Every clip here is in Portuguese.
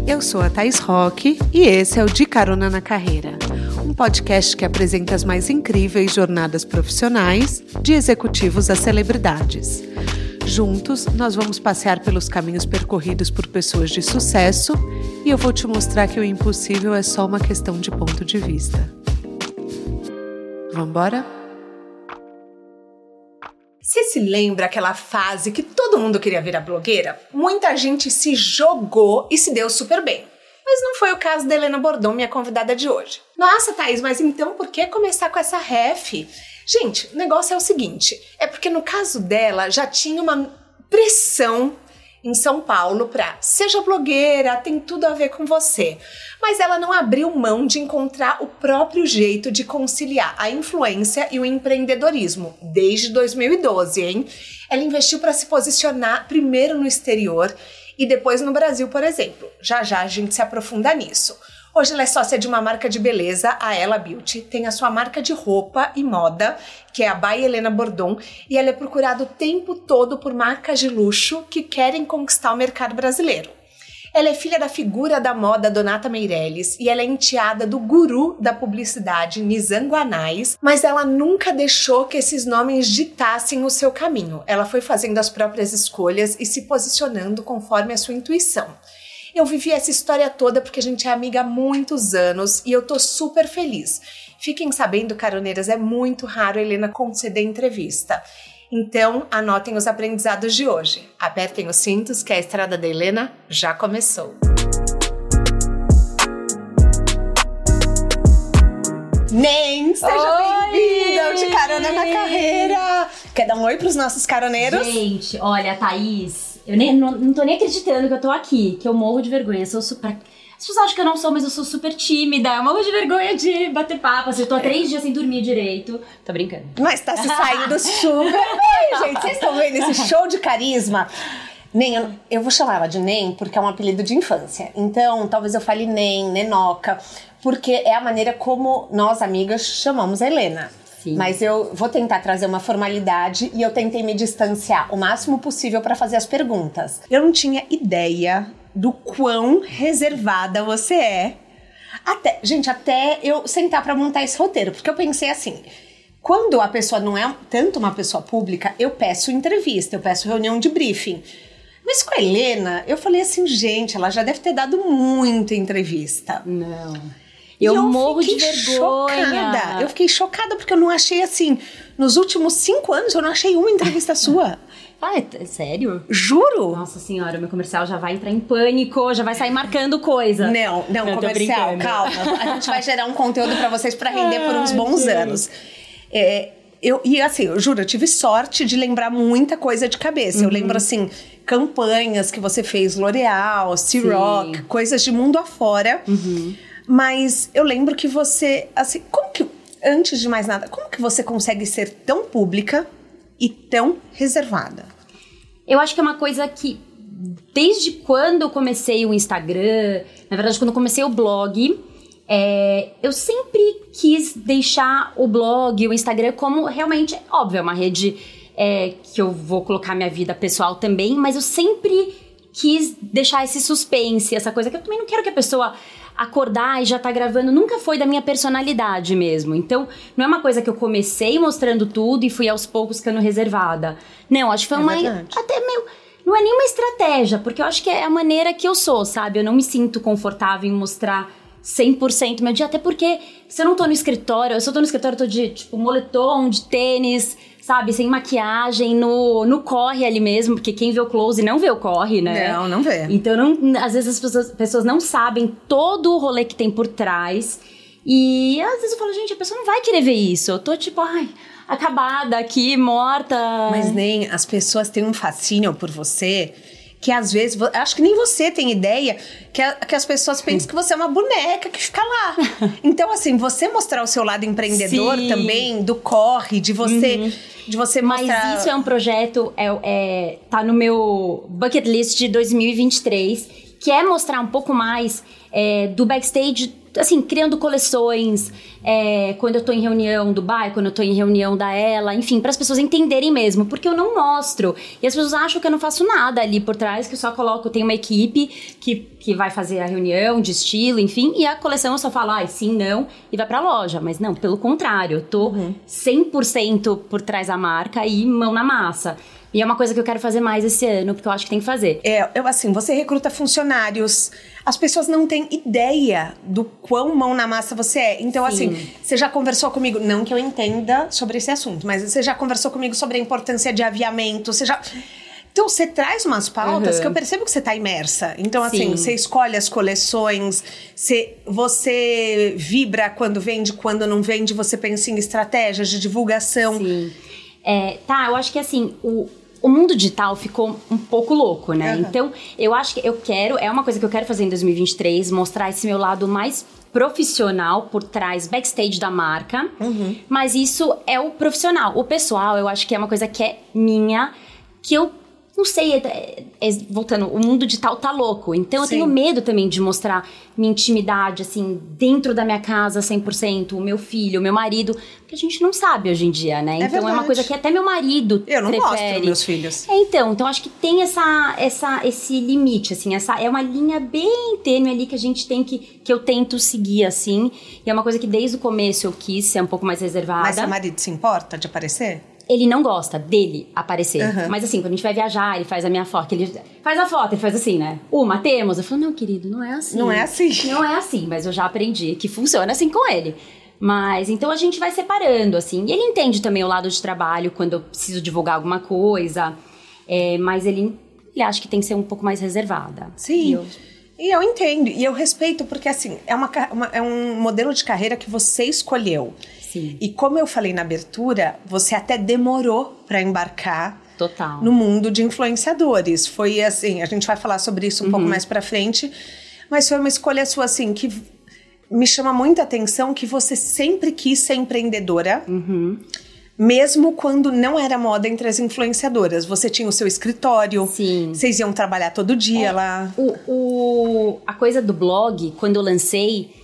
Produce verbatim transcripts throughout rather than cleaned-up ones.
Eu sou a Thaís Roque e esse é o De Carona na Carreira, um podcast que apresenta as mais incríveis jornadas profissionais, de executivos a celebridades. Juntos, nós vamos passear pelos caminhos percorridos por pessoas de sucesso e eu vou te mostrar que o impossível é só uma questão de ponto de vista. Vamos embora? Você se lembra aquela fase que todo mundo queria virar blogueira? Muita gente se jogou e se deu super bem. Mas não foi o caso da Helena Bordon, minha convidada de hoje. Nossa, Thaís, mas então por que começar com essa ref? Gente, o negócio é o seguinte, é porque no caso dela já tinha uma pressão em São Paulo pra seja blogueira, tem tudo a ver com você. Mas ela não abriu mão de encontrar o próprio jeito de conciliar a influência e o empreendedorismo, desde dois mil e doze, hein? Ela investiu para se posicionar primeiro no exterior e depois no Brasil, por exemplo. Já já a gente se aprofunda nisso. Hoje ela é sócia de uma marca de beleza, a Ela Beauty, tem a sua marca de roupa e moda, que é a By Helena Bordon, e ela é procurada o tempo todo por marcas de luxo que querem conquistar o mercado brasileiro. Ela é filha da figura da moda Donata Meirelles e ela é enteada do guru da publicidade Nizam Guanais, mas ela nunca deixou que esses nomes ditassem o seu caminho. Ela foi fazendo as próprias escolhas e se posicionando conforme a sua intuição. Eu vivi essa história toda porque a gente é amiga há muitos anos e eu tô super feliz. Fiquem sabendo, caroneiras, é muito raro a Helena conceder entrevista. Então, anotem os aprendizados de hoje. Apertem os cintos que a estrada da Helena já começou. Nem, seja bem-vinda ao De Carona na Carreira. Quer dar um oi pros nossos caroneiros? Gente, olha, Thaís, eu nem, não, não tô nem acreditando que eu tô aqui, que eu morro de vergonha, eu sou super... As pessoas acham que eu não sou, mas eu sou super tímida, eu morro de vergonha de bater papo, assim, eu tô há três dias sem dormir direito. Tô brincando. Mas tá se saindo super bem, gente. Vocês estão vendo esse show de carisma? Nem, eu, eu vou chamar ela de Nem porque é um apelido de infância. Então, talvez eu fale Nem, Nenoca, porque é a maneira como nós, amigas, chamamos a Helena. Sim. Mas eu vou tentar trazer uma formalidade e eu tentei me distanciar o máximo possível para fazer as perguntas. Eu não tinha ideia do quão reservada você é. Até, gente, até eu sentar para montar esse roteiro, porque eu pensei assim, quando a pessoa não é tanto uma pessoa pública, eu peço entrevista, eu peço reunião de briefing. Mas com a Helena, eu falei assim, gente, ela já deve ter dado muita entrevista. Não. Eu, eu morro de vergonha. Chocada. Eu fiquei chocada porque eu não achei assim, nos últimos cinco anos eu não achei uma entrevista sua. Ah, é sério? Juro? Nossa senhora, meu comercial já vai entrar em pânico, já vai sair marcando coisa. Não, não, não comercial, calma. A gente vai gerar um conteúdo pra vocês pra render por uns bons Ai, anos. É, eu, e assim, eu juro, eu tive sorte de lembrar muita coisa de cabeça. Uhum. Eu lembro assim, campanhas que você fez, L'Oréal, C-Rock, coisas de mundo afora. Uhum. Mas eu lembro que você, assim, como que, antes de mais nada, como que você consegue ser tão pública e tão reservada? Eu acho que é uma coisa que, desde quando eu comecei o Instagram, na verdade, quando eu comecei o blog, é, eu sempre quis deixar o blog, o Instagram, como realmente, óbvio, é uma rede é, que eu vou colocar minha vida pessoal também, mas eu sempre quis deixar esse suspense, essa coisa que eu também não quero que a pessoa acordar e já tá gravando, nunca foi da minha personalidade mesmo. Então, não é uma coisa que eu comecei mostrando tudo e fui aos poucos ficando reservada. Não, acho que foi é uma... Verdade. Até meio... Não é nenhuma estratégia, porque eu acho que é a maneira que eu sou, sabe? Eu não me sinto confortável em mostrar cem por cento meu dia, até porque se eu não tô no escritório, se eu tô no escritório, eu tô de, tipo, moletom, de tênis, sabe? Sem maquiagem, no, no corre ali mesmo, porque quem vê o close não vê o corre, né? Não, não vê. Então, não, às vezes as pessoas, pessoas não sabem todo o rolê que tem por trás. E às vezes eu falo, gente, a pessoa não vai querer ver isso. Eu tô tipo, ai, acabada aqui, morta. Mas nem as pessoas têm um fascínio por você que às vezes, acho que nem você tem ideia que, a, que as pessoas pensam que você é uma boneca que fica lá. Então, assim, você mostrar o seu lado empreendedor Sim. também, do corre, de você, uhum. de você mostrar... Mas isso é um projeto, é, é, tá no meu bucket list de dois mil e vinte e três, quer mostrar um pouco mais é, do backstage, assim, criando coleções, é, quando eu tô em reunião do Dubai, quando eu tô em reunião da Ela, enfim, para as pessoas entenderem mesmo, porque eu não mostro. E as pessoas acham que eu não faço nada ali por trás, que eu só coloco, eu tenho uma equipe que, que vai fazer a reunião de estilo, enfim, e a coleção eu só falo, ai, sim, não, e vai pra loja. Mas não, pelo contrário, eu tô uhum. cem por cento por trás da marca e mão na massa. E é uma coisa que eu quero fazer mais esse ano, porque eu acho que tem que fazer. É, eu assim, você recruta funcionários, as pessoas não têm ideia do quão mão na massa você é. Então, Sim. assim, você já conversou comigo, não que eu entenda sobre esse assunto, mas você já conversou comigo sobre a importância de aviamento, você já... Então, você traz umas pautas uhum. que eu percebo que você tá imersa. Então, assim, Sim. você escolhe as coleções, você, você vibra quando vende, quando não vende, você pensa em estratégias de divulgação. Sim. É, tá, eu acho que assim, o... O mundo digital ficou um pouco louco, né? Uhum. Então, eu acho que eu quero... É uma coisa que eu quero fazer em dois mil e vinte e três. Mostrar esse meu lado mais profissional por trás, backstage da marca. Uhum. Mas isso é o profissional. O pessoal, eu acho que é uma coisa que é minha. Que eu... Não sei, é, é, voltando, o mundo digital tá louco. Então, eu Sim. tenho medo também de mostrar minha intimidade, assim, dentro da minha casa, cem por cento. O meu filho, o meu marido. Porque a gente não sabe hoje em dia, né? É então, verdade. é uma coisa que até meu marido Eu não prefere. mostro meus filhos. É, então. Então, acho que tem essa, essa, esse limite, assim. Essa, é uma linha bem tênue ali que a gente tem que... Que eu tento seguir, assim. E é uma coisa que desde o começo eu quis ser um pouco mais reservada. Mas seu marido se importa de aparecer? Ele não gosta dele aparecer. Uhum. Mas assim, quando a gente vai viajar, ele faz a minha foto. Ele faz a foto, ele faz assim, né? Uma, temos. Eu falo, não, querido, não é assim. Não é assim. Não é assim, mas eu já aprendi que funciona assim com ele. Mas, então a gente vai separando, assim. E ele entende também o lado de trabalho, quando eu preciso divulgar alguma coisa. É, mas ele, ele acha que tem que ser um pouco mais reservada. Sim. E eu... E eu entendo, e eu respeito, porque assim, é, uma, uma, é um modelo de carreira que você escolheu. Sim. E como eu falei na abertura, você até demorou para embarcar Total. no mundo de influenciadores. Foi assim, a gente vai falar sobre isso um uhum. pouco mais pra frente, mas foi uma escolha sua, assim, que me chama muita atenção, que você sempre quis ser empreendedora. Uhum. Mesmo quando não era moda entre as influenciadoras. Você tinha o seu escritório. Sim. Vocês iam trabalhar todo dia é, lá. O, o, a coisa do blog, quando eu lancei,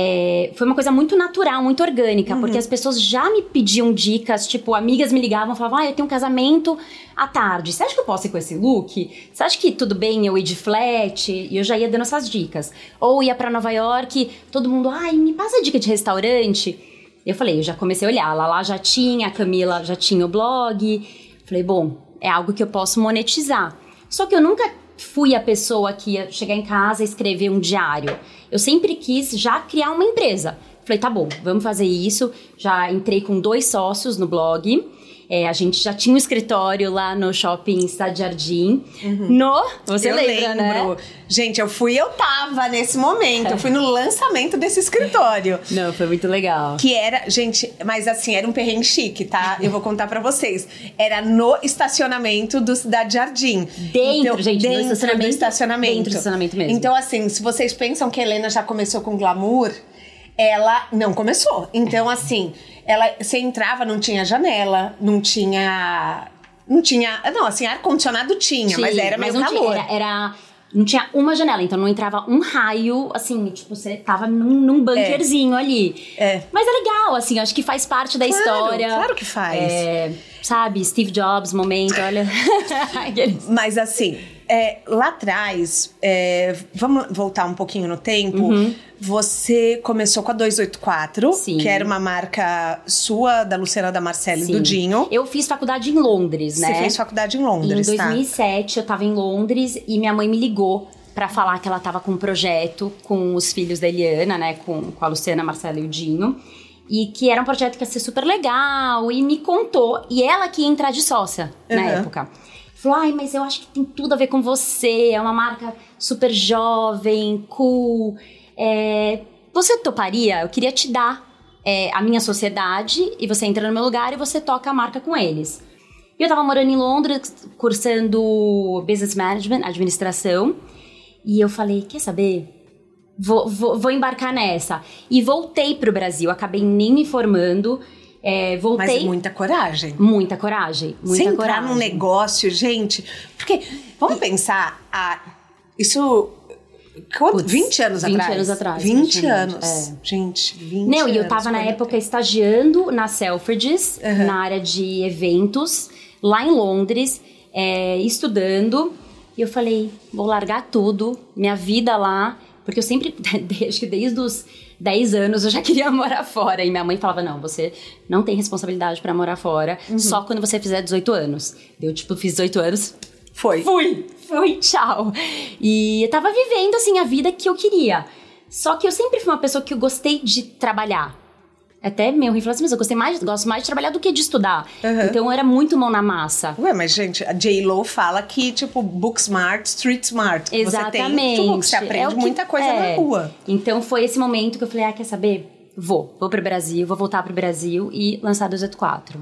é, foi uma coisa muito natural, muito orgânica. Uhum. Porque as pessoas já me pediam dicas. Tipo, amigas me ligavam e falavam, ah, eu tenho um casamento à tarde. Você acha que eu posso ir com esse look? Você acha que tudo bem eu ir de flat? E eu já ia dando essas dicas. Ou ia pra Nova York, todo mundo, ai, me passa dica de restaurante. Eu falei, eu já comecei a olhar, a Lala já tinha, a Camila já tinha o blog. Falei, bom, é algo que eu posso monetizar. Só que eu nunca fui a pessoa que ia chegar em casa e escrever um diário. Eu sempre quis já criar uma empresa. Falei, tá bom, vamos fazer isso. Já entrei com dois sócios no blog. É, a gente já tinha um escritório lá no shopping Cidade Jardim. Uhum. No... Você eu lembra, lembro. né? Gente, eu fui, eu tava nesse momento. Eu fui no lançamento desse escritório. Não, foi muito legal. Que era, gente, mas assim, era um perrengue chique, tá? Eu vou contar pra vocês. Era no estacionamento do Cidade Jardim. Dentro, então, gente, dentro do estacionamento. do estacionamento. Dentro do estacionamento mesmo. Então, assim, se vocês pensam que a Helena já começou com glamour, ela não começou. Então, assim... Ela, você entrava, não tinha janela, não tinha... Não tinha... Não, assim, ar-condicionado tinha, tinha, mas era meio mas não calor. Tinha, era, era... Não tinha uma janela, então não entrava um raio, assim, tipo, você tava num, num bunkerzinho é. ali. É. Mas é legal, assim, acho que faz parte da claro, história. Claro que faz. É, sabe, Steve Jobs, momento, olha... Mas, assim... É, lá atrás, é, vamos voltar um pouquinho no tempo, uhum. você começou com a duzentos e oitenta e quatro, Sim. que era uma marca sua, da Luciana, da Marcela Sim. e do Dinho. Eu fiz faculdade em Londres, né? Você fez faculdade em Londres, em tá? Em dois mil e sete, eu tava em Londres e minha mãe me ligou pra falar que ela tava com um projeto com os filhos da Eliana, né? Com, com a Luciana, a Marcela e o Dinho. E que era um projeto que ia ser super legal e me contou. E ela que ia entrar de sócia uhum. na época. Falou, ai, mas eu acho que tem tudo a ver com você, é uma marca super jovem, cool. É, você toparia? Eu queria te dar é, a minha sociedade e você entra no meu lugar e você toca a marca com eles. E eu tava morando em Londres, cursando Business Management, administração. E eu falei, quer saber? Vou, vou, vou embarcar nessa. E voltei pro Brasil, acabei nem me formando. É, voltei... Mas muita coragem. Muita coragem, muita Sem coragem. entrar num negócio, gente... Porque, vamos e... pensar, a, isso Quanto? vinte anos vinte atrás? anos atrás. vinte anos. É. Gente, vinte Não, anos. e eu tava na época estagiando na Selfridges, uhum. na área de eventos, lá em Londres, é, estudando. E eu falei, vou largar tudo, minha vida lá, porque eu sempre, acho que desde os dez anos eu já queria morar fora. E minha mãe falava, não, você não tem responsabilidade pra morar fora, uhum. só quando você fizer dezoito anos. Eu, tipo, fiz dezoito anos. Foi. Fui. Fui, tchau. E eu tava vivendo, assim, a vida que eu queria. Só que eu sempre fui uma pessoa que eu gostei de trabalhar. Até meu ruim falou assim, mas eu gostei mais, gosto mais de trabalhar do que de estudar. Uhum. Então eu era muito mão na massa. Ué, mas gente, a J-Lo fala que, tipo, book smart, street smart. Exatamente. Você tem tudo, você aprende é que, muita coisa é. na rua. Então foi esse momento que eu falei, ah, quer saber? Vou, vou pro Brasil, vou voltar pro Brasil e lançar duzentos e quatro.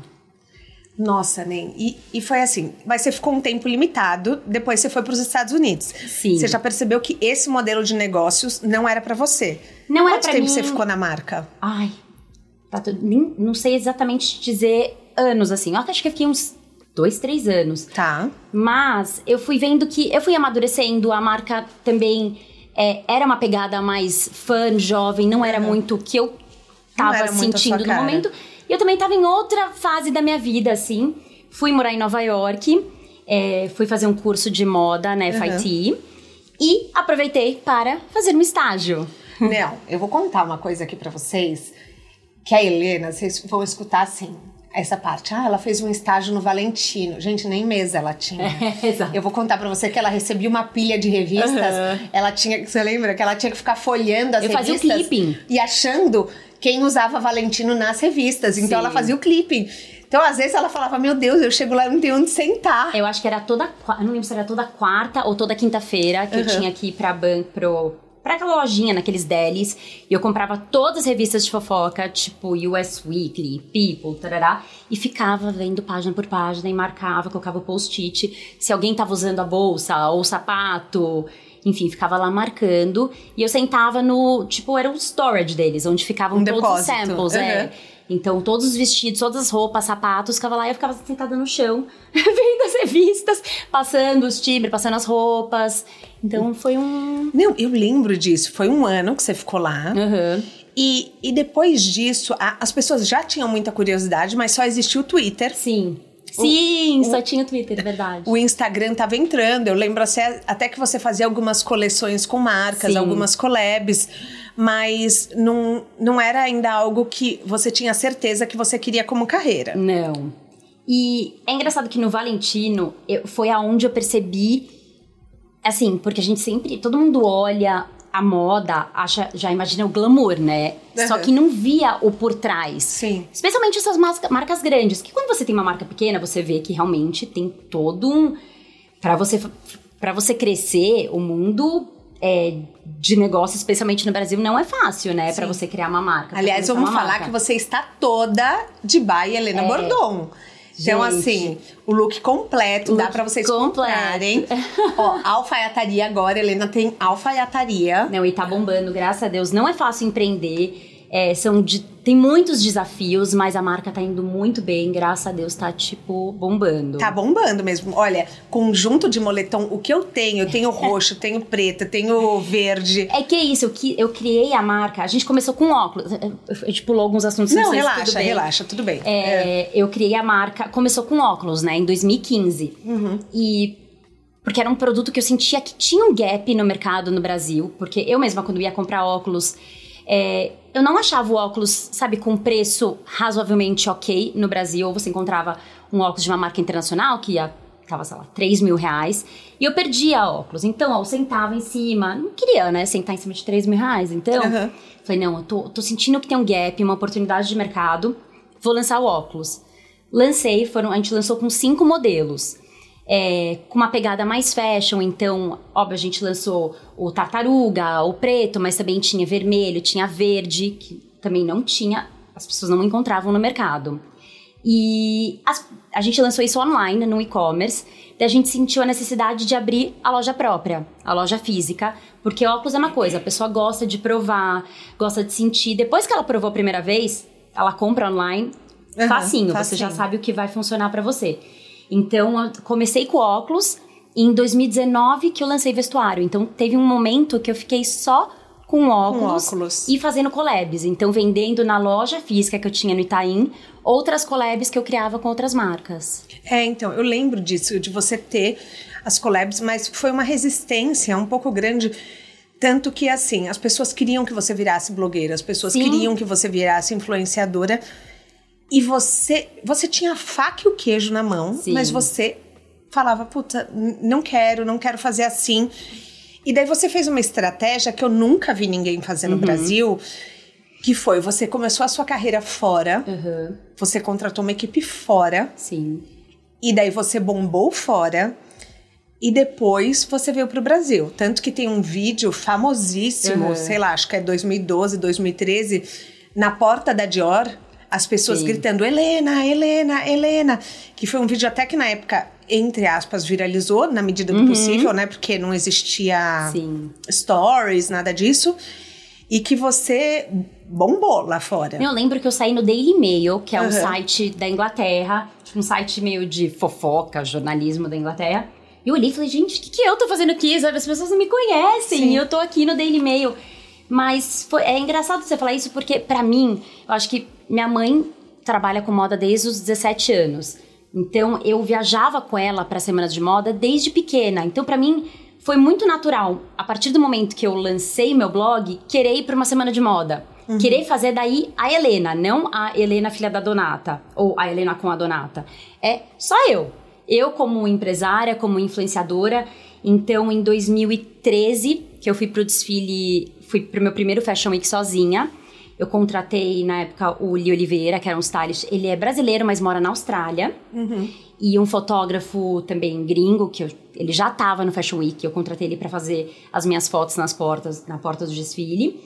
Nossa, nem. E, e foi assim, mas você ficou um tempo limitado, depois você foi para os Estados Unidos. Sim. Você já percebeu que esse modelo de negócios não era para você. Não era para mim. Quanto tempo você ficou na marca? Ai, tá tudo, nem, não sei exatamente dizer anos, assim. Eu acho que eu fiquei uns dois, três anos. Tá. Mas eu fui vendo que, eu fui amadurecendo, a marca também é, era uma pegada mais fã, jovem, não era uhum. muito o que eu tava sentindo no momento. E eu também tava em outra fase da minha vida, assim. Fui morar em Nova York, é, fui fazer um curso de moda na F I T uhum. e aproveitei para fazer um estágio. Não, eu vou contar uma coisa aqui pra vocês, que a Helena, vocês vão escutar assim, essa parte. Ah, ela fez um estágio no Valentino. Gente, nem mesa ela tinha. É, exato. Eu vou contar pra você que ela recebia uma pilha de revistas. Uhum. Ela tinha, você lembra? Que ela tinha que ficar folheando as eu revistas. Eu fazia o clipping. E achando quem usava Valentino nas revistas. Então, Sim. ela fazia o clipping. Então, às vezes, ela falava, meu Deus, eu chego lá e não tenho onde sentar. Eu acho que era toda... Eu não lembro se era toda quarta ou toda quinta-feira que uhum. eu tinha que ir pra banco, pro... pra aquela lojinha, naqueles delis. E eu comprava todas as revistas de fofoca, tipo U S Weekly, People, tarará. E ficava vendo página por página e marcava, colocava o post-it. Se alguém tava usando a bolsa ou o sapato... Enfim, ficava lá marcando. E eu sentava no... Tipo, era o storage deles, onde ficavam um todos depósito. os samples. Uhum. É. Então, todos os vestidos, todas as roupas, sapatos, ficava lá e eu ficava sentada no chão, vendo as revistas, passando os timbres, passando as roupas. Então, foi um... Não, eu lembro disso. Foi um ano que você ficou lá. Uhum. E, e depois disso, a, as pessoas já tinham muita curiosidade, mas só existia o Twitter. Sim. Sim, o, só o, tinha Twitter, verdade. O Instagram tava entrando. Eu lembro até, até que você fazia algumas coleções com marcas, Sim. algumas collabs. Mas não, não era ainda algo que você tinha certeza que você queria como carreira. Não. E é engraçado que no Valentino eu, foi aonde eu percebi, assim, porque a gente sempre, todo mundo olha a moda, acha, já imagina o glamour, né? Uhum. Só que não via o por trás. Sim. Especialmente essas marcas, marcas grandes, que quando você tem uma marca pequena, você vê que realmente tem todo um... Pra você, pra você crescer, o mundo... É, de negócio, especialmente no Brasil, não é fácil, né? Sim. Pra você criar uma marca. Aliás, vamos falar marca. que você está toda de by Helena é. Bordon. Então, Gente. assim, o look completo, o dá look pra vocês completo. comprarem. Ó, alfaiataria agora, Helena tem alfaiataria. Não, e tá bombando, graças a Deus. Não é fácil empreender. É, são de, tem muitos desafios, mas a marca tá indo muito bem, graças a Deus, tá, tipo, bombando. Tá bombando mesmo. Olha, conjunto de moletom, o que eu tenho? Eu tenho roxo, tenho preto, tenho verde. É que é isso, eu, eu criei a marca, a gente começou com óculos, a gente pulou alguns assuntos. Não, não sei relaxa, tudo bem. relaxa, tudo bem. É, é. Eu criei a marca, começou com óculos, né, em dois mil e quinze. Uhum. E... Porque era um produto que eu sentia que tinha um gap no mercado no Brasil, porque eu mesma, quando ia comprar óculos... É, eu não achava o óculos, sabe, com preço razoavelmente ok no Brasil. Ou você encontrava um óculos de uma marca internacional que ia, tava, sei lá, três mil reais. E eu perdia óculos. Então, ó, eu sentava em cima. Não queria, né, sentar em cima de três mil reais. Então, uhum. falei, não, eu tô, tô sentindo que tem um gap, uma oportunidade de mercado. Vou lançar o óculos. Lancei, foram, a gente lançou com cinco modelos. É, com uma pegada mais fashion, então, óbvio, a gente lançou o tartaruga, o preto, mas também tinha vermelho, tinha verde, que também não tinha, as pessoas não encontravam no mercado. E as, a gente lançou isso online, no e-commerce, daí a gente sentiu a necessidade de abrir a loja própria, a loja física, porque óculos é uma coisa, a pessoa gosta de provar, gosta de sentir, depois que ela provou a primeira vez, ela compra online, uhum, facinho, facinho, você já sabe o que vai funcionar pra você. Então, eu comecei com óculos E em dois mil e dezenove que eu lancei vestuário. Então, teve um momento que eu fiquei só com óculos, com óculos. E fazendo collabs. Então, vendendo na loja física que eu tinha no Itaim, outras collabs que eu criava com outras marcas. É, então, eu lembro disso, de você ter as collabs, mas foi uma resistência um pouco grande. Tanto que, assim, as pessoas queriam que você virasse blogueira, as pessoas Sim. queriam que você virasse influenciadora. E você, você tinha a faca e o queijo na mão, Sim. mas você falava, puta, não quero, não quero fazer assim. E daí você fez uma estratégia que eu nunca vi ninguém fazer no uhum. Brasil, que foi, você começou a sua carreira fora, uhum. você contratou uma equipe fora. Sim. E daí você bombou fora. E depois você veio pro Brasil. Tanto que tem um vídeo famosíssimo, uhum. sei lá, acho que é dois mil e doze, dois mil e treze, na porta da Dior, as pessoas Sim. gritando, Helena, Helena, Helena. Que foi um vídeo até que na época, entre aspas, viralizou, na medida do uhum. possível, né? Porque não existia Sim. stories, nada disso. E que você bombou lá fora. Eu lembro que eu saí no Daily Mail, que é uhum. um site da Inglaterra, um site meio de fofoca, jornalismo da Inglaterra. E eu olhei e falei, gente, o que, que eu tô fazendo aqui? Sabe? As pessoas não me conhecem, Sim. e eu tô aqui no Daily Mail. Mas foi, é engraçado você falar isso, porque pra mim, eu acho que minha mãe trabalha com moda desde os dezessete anos. Então, eu viajava com ela pra semanas de moda desde pequena. Então, pra mim, foi muito natural, a partir do momento que eu lancei meu blog, querer ir pra uma semana de moda. Uhum. Querer fazer daí a Helena, não a Helena filha da Donata, ou a Helena com a Donata. É só eu. Eu como empresária, como influenciadora. Então, em dois mil e treze, que eu fui pro desfile, fui pro meu primeiro Fashion Week sozinha. Eu contratei, na época, o Li Oliveira, que era um stylist. Ele é brasileiro, mas mora na Austrália. Uhum. E um fotógrafo também gringo, que eu, ele já estava no Fashion Week. Eu contratei ele para fazer as minhas fotos nas portas, na porta do desfile.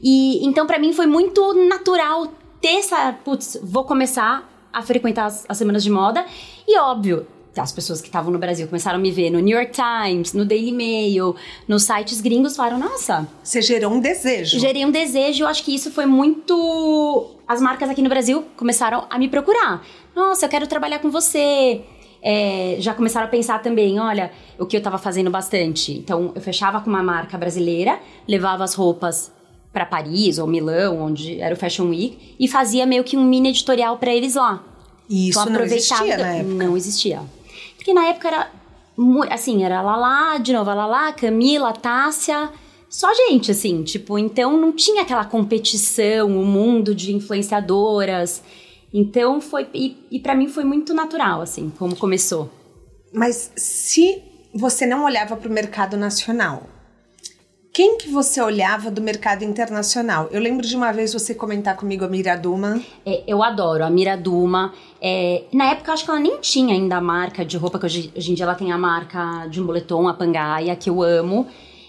E então, para mim, foi muito natural ter essa... Putz, vou começar a frequentar as, as semanas de moda. E, óbvio, as pessoas que estavam no Brasil começaram a me ver no New York Times, no Daily Mail, nos sites gringos, falaram, nossa... Você gerou um desejo. Gerei um desejo, eu acho que isso foi muito... As marcas aqui no Brasil começaram a me procurar. Nossa, eu quero trabalhar com você. É, já começaram a pensar também, olha, o que eu tava fazendo bastante. Então, eu fechava com uma marca brasileira, levava as roupas para Paris ou Milão, onde era o Fashion Week, e fazia meio que um mini editorial para eles lá. E isso então, não existia na época? Não existia. Porque na época era, assim, era Lala, de novo, a Lala, Camila, Tássia, só gente, assim, tipo, então não tinha aquela competição, o mundo de influenciadoras. Então foi, e, e pra mim foi muito natural, assim, como começou. Mas se você não olhava pro mercado nacional, quem que você olhava do mercado internacional? Eu lembro de uma vez você comentar comigo a Mira Duma. É, eu adoro a Mira Duma. É, na época, eu acho que ela nem tinha ainda a marca de roupa, que hoje, hoje em dia ela tem a marca de um moletom, a Pangaia, que eu amo.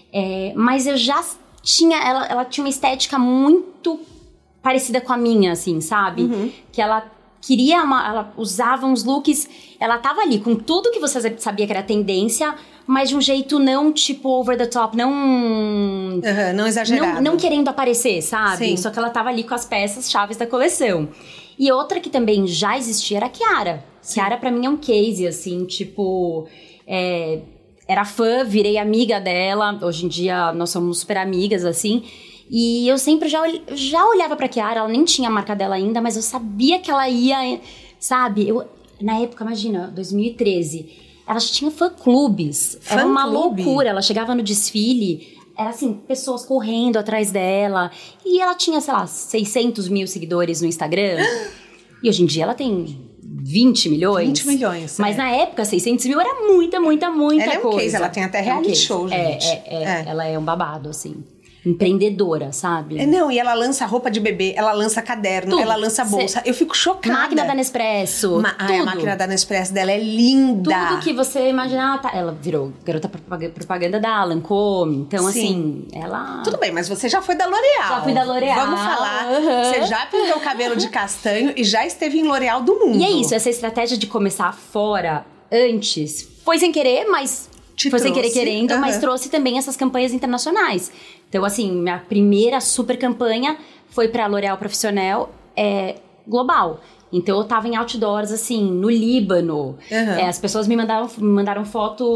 É, mas eu já tinha... Ela, ela tinha uma estética muito parecida com a minha, assim, sabe? Uhum. Que ela queria uma... Ela usava uns looks... Ela tava ali com tudo que você sabia que era tendência... mas de um jeito não, tipo, over the top, não... Uhum, não exagerado. Não, não querendo aparecer, sabe? Sim. Só que ela tava ali com as peças chaves da coleção. E outra que também já existia era a Chiara. Sim. Chiara, pra mim, é um case, assim, tipo... É, era fã, virei amiga dela. Hoje em dia, nós somos super amigas, assim. E eu sempre já, já olhava pra Chiara, ela nem tinha a marca dela ainda, mas eu sabia que ela ia, sabe? Eu, na época, imagina, dois mil e treze... Ela tinha fã-clubes. Era uma loucura. Ela chegava no desfile, era assim, pessoas correndo atrás dela. E ela tinha, sei lá, seiscentos mil seguidores no Instagram. E hoje em dia ela tem vinte milhões. vinte milhões, Mas é. na época, seiscentos mil era muita, muita, muita ela coisa. É um case, ela tem até reality é um show, gente. É, é, é, é. Ela é um babado, assim. Empreendedora, sabe? É, não, e ela lança roupa de bebê, ela lança caderno, tudo. ela lança bolsa. Cê... Eu fico chocada. Máquina da Nespresso, Ma... tudo. Ai, a máquina da Nespresso dela é linda. Tudo que você imaginar, tá... ela virou garota propaganda da Lancôme. Então, Sim. assim, ela... Tudo bem, mas você já foi da L'Oréal. Já fui da L'Oréal. Vamos falar. Uhum. Você já pintou o cabelo de castanho e já esteve em L'Oréal do mundo. E é isso, essa estratégia de começar fora, antes, foi sem querer, mas... Te foi trouxe. sem querer querendo, Uhum. mas trouxe também essas campanhas internacionais. Então, assim, minha primeira super campanha foi pra L'Oréal Profissional é, global. Então, eu tava em outdoors, assim, no Líbano. Uhum. É, as pessoas me mandaram, me mandaram foto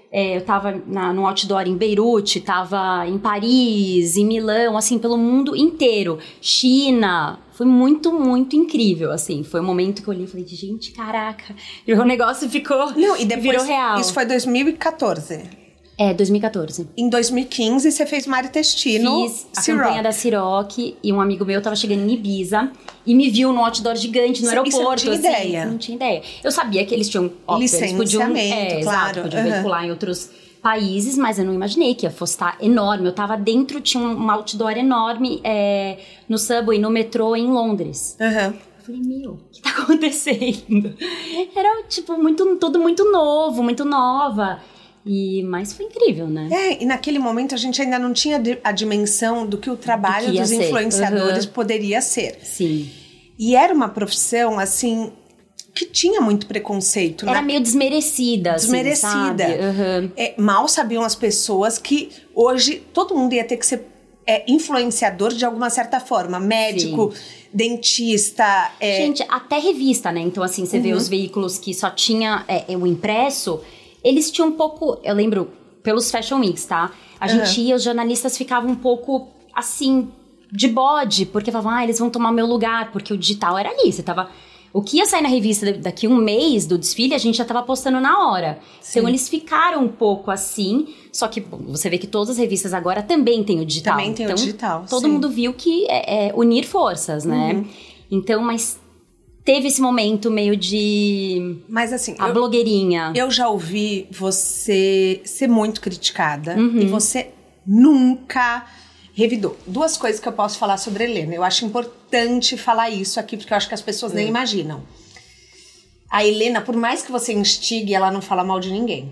É, eu tava na, no outdoor em Beirute, tava em Paris, em Milão, assim, pelo mundo inteiro. China, foi muito, muito incrível, assim. Foi um momento que eu olhei e falei, gente, caraca, e o negócio ficou, Não, e depois, virou real. Isso foi dois mil e quatorze. É, dois mil e quatorze. Em dois mil e quinze, você fez Mari Testino. Fiz a campanha da Ciroc e um amigo meu tava chegando em Ibiza e me viu no outdoor gigante no Isso- aeroporto. isso eu não tinha assim, ideia. Não tinha ideia. Eu sabia que eles tinham, óbvio, eles podiam, Licenciamento, é, claro. exato, podiam Uhum. veicular em outros países, mas eu não imaginei que ia fosse estar enorme. Eu tava dentro, tinha um outdoor enorme é, no subway, no metrô em Londres. Uhum. Eu falei, meu, o que tá acontecendo? Era, tipo, muito, tudo muito novo, muito nova. E, mas foi incrível, né? É, e naquele momento a gente ainda não tinha di- a dimensão do que o trabalho Do que ia dos ser. influenciadores Uhum. poderia ser. Sim. E era uma profissão, assim, que tinha muito preconceito. Era na- meio desmerecida, assim, desmerecida. sabe? Uhum. É, mal sabiam as pessoas que hoje todo mundo ia ter que ser é, influenciador de alguma certa forma. Médico, dentista. É, Gente, até revista, né? Então, assim, você vê os veículos que só tinha é, é, o impresso, eles tinham um pouco... Eu lembro, pelos Fashion Weeks, tá? A gente ia, os jornalistas ficavam um pouco, assim, de bode, porque falavam, ah, eles vão tomar o meu lugar, porque o digital era ali, você tava... O que ia sair na revista daqui um mês do desfile, a gente já tava postando na hora. Sim. Então, eles ficaram um pouco assim, só que bom, você vê que todas as revistas agora também têm o digital. Também tem o então, digital, todo sim. mundo viu que é, é unir forças, né? Uhum. Então, mas teve esse momento meio de... Mas assim, A eu, blogueirinha. eu já ouvi você ser muito criticada Uhum. e você nunca revidou. Duas coisas que eu posso falar sobre a Helena. Eu acho importante falar isso aqui, porque eu acho que as pessoas nem imaginam. A Helena, por mais que você instigue, ela não fala mal de ninguém.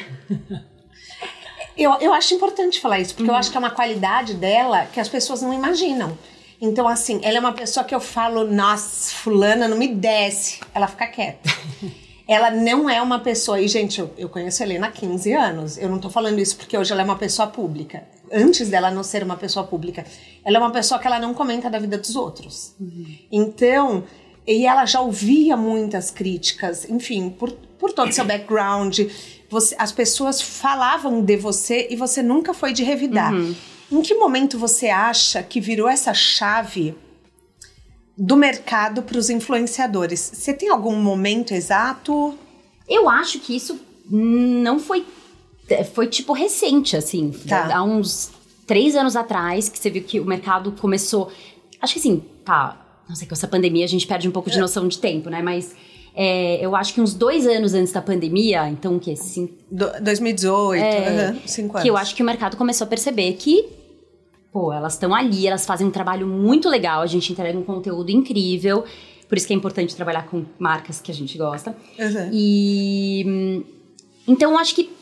eu, eu acho importante falar isso, porque eu acho que é uma qualidade dela que as pessoas não imaginam. Então, assim, ela é uma pessoa que eu falo, nossa, fulana, não me desce. Ela fica quieta. Ela não é uma pessoa... E, gente, eu, eu conheço a Helena há quinze anos. Eu não tô falando isso porque hoje ela é uma pessoa pública. Antes dela não ser uma pessoa pública, ela é uma pessoa que ela não comenta da vida dos outros. Uhum. Então, e ela já ouvia muitas críticas, enfim, por, por todo o seu background. Você, as pessoas falavam de você e você nunca foi de revidar. Uhum. Em que momento você acha que virou essa chave do mercado para os influenciadores? Você tem algum momento exato? Eu acho que isso não foi... Foi, tipo, recente, assim. Tá. Há uns três anos atrás, que você viu que o mercado começou... Acho que, assim, tá... Não sei, com essa pandemia a gente perde um pouco de noção de tempo, né? Mas é, eu acho que uns dois anos antes da pandemia, então o quê? Cinco, Do, dois mil e dezoito, é, uhum, cinco anos. Que eu acho que o mercado começou a perceber que... Pô, elas estão ali, elas fazem um trabalho muito legal, a gente entrega um conteúdo incrível. Por isso que é importante trabalhar com marcas que a gente gosta. Uhum. E... Então, eu acho que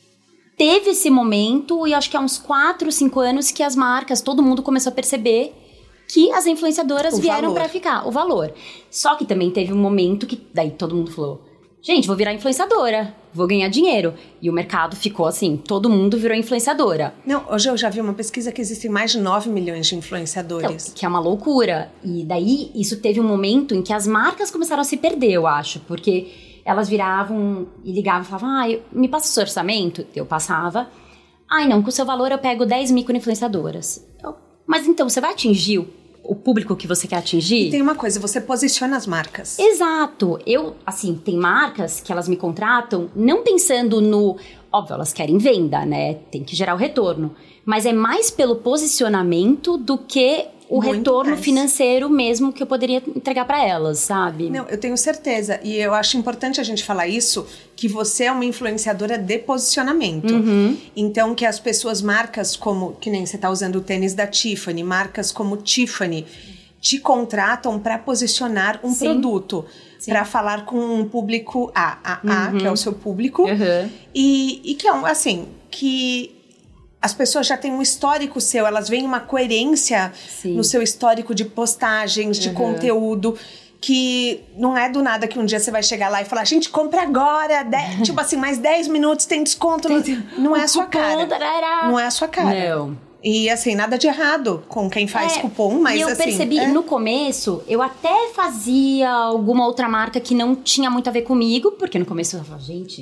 teve esse momento, e acho que há uns quatro, cinco anos que as marcas, todo mundo começou a perceber que as influenciadoras O vieram valor. pra ficar, o valor. Só que também teve um momento que daí todo mundo falou, gente, vou virar influenciadora, vou ganhar dinheiro. E o mercado ficou assim, todo mundo virou influenciadora. Não, hoje eu já vi uma pesquisa que existem mais de nove milhões de influenciadores. Então, que é uma loucura. E daí, isso teve um momento em que as marcas começaram a se perder, eu acho, porque... Elas viravam e ligavam e falavam, ah, eu, me passa o seu orçamento? Eu passava. Ai, não, com o seu valor eu pego dez micro-influenciadoras. Eu, mas então, você vai atingir o, o público que você quer atingir? E tem uma coisa, você posiciona as marcas. Exato. Eu, assim, tem marcas que elas me contratam não pensando no... Óbvio, elas querem venda, né? Tem que gerar o retorno. Mas é mais pelo posicionamento do que... o Muito retorno mais. financeiro mesmo que eu poderia entregar pra elas, sabe? Não, eu tenho certeza. E eu acho importante a gente falar isso, que você é uma influenciadora de posicionamento. Uhum. Então, que as pessoas, marcas como, que nem você tá usando o tênis da Tiffany, marcas como Tiffany, te contratam para posicionar um Sim. produto. Para falar com um público A, A, A, Uhum. que é o seu público. Uhum. E, e que é um, assim, que... As pessoas já têm um histórico seu, elas veem uma coerência Sim. no seu histórico de postagens, de Uhum. conteúdo, que não é do nada que um dia você vai chegar lá e falar, gente, compra agora, de, tipo assim, mais dez minutos tem desconto. Tem- Não é a o sua cupom, cara. tarará. Não é a sua cara. Não. E assim, nada de errado com quem faz É, cupom, mas e eu assim... percebi, é. no começo, eu até fazia alguma outra marca que não tinha muito a ver comigo, porque no começo eu falava, gente,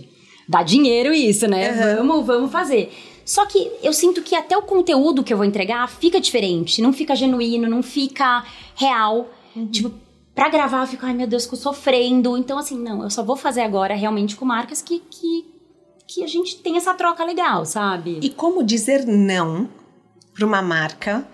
dá dinheiro isso, né? Uhum. Vamos, vamos fazer. Só que eu sinto que até o conteúdo que eu vou entregar fica diferente, não fica genuíno, não fica real. Uhum. Tipo, pra gravar eu fico, ai meu Deus, tô sofrendo. Então assim, não, eu só vou fazer agora realmente com marcas que, que, que a gente tem essa troca legal, sabe? E como dizer não pra uma marca?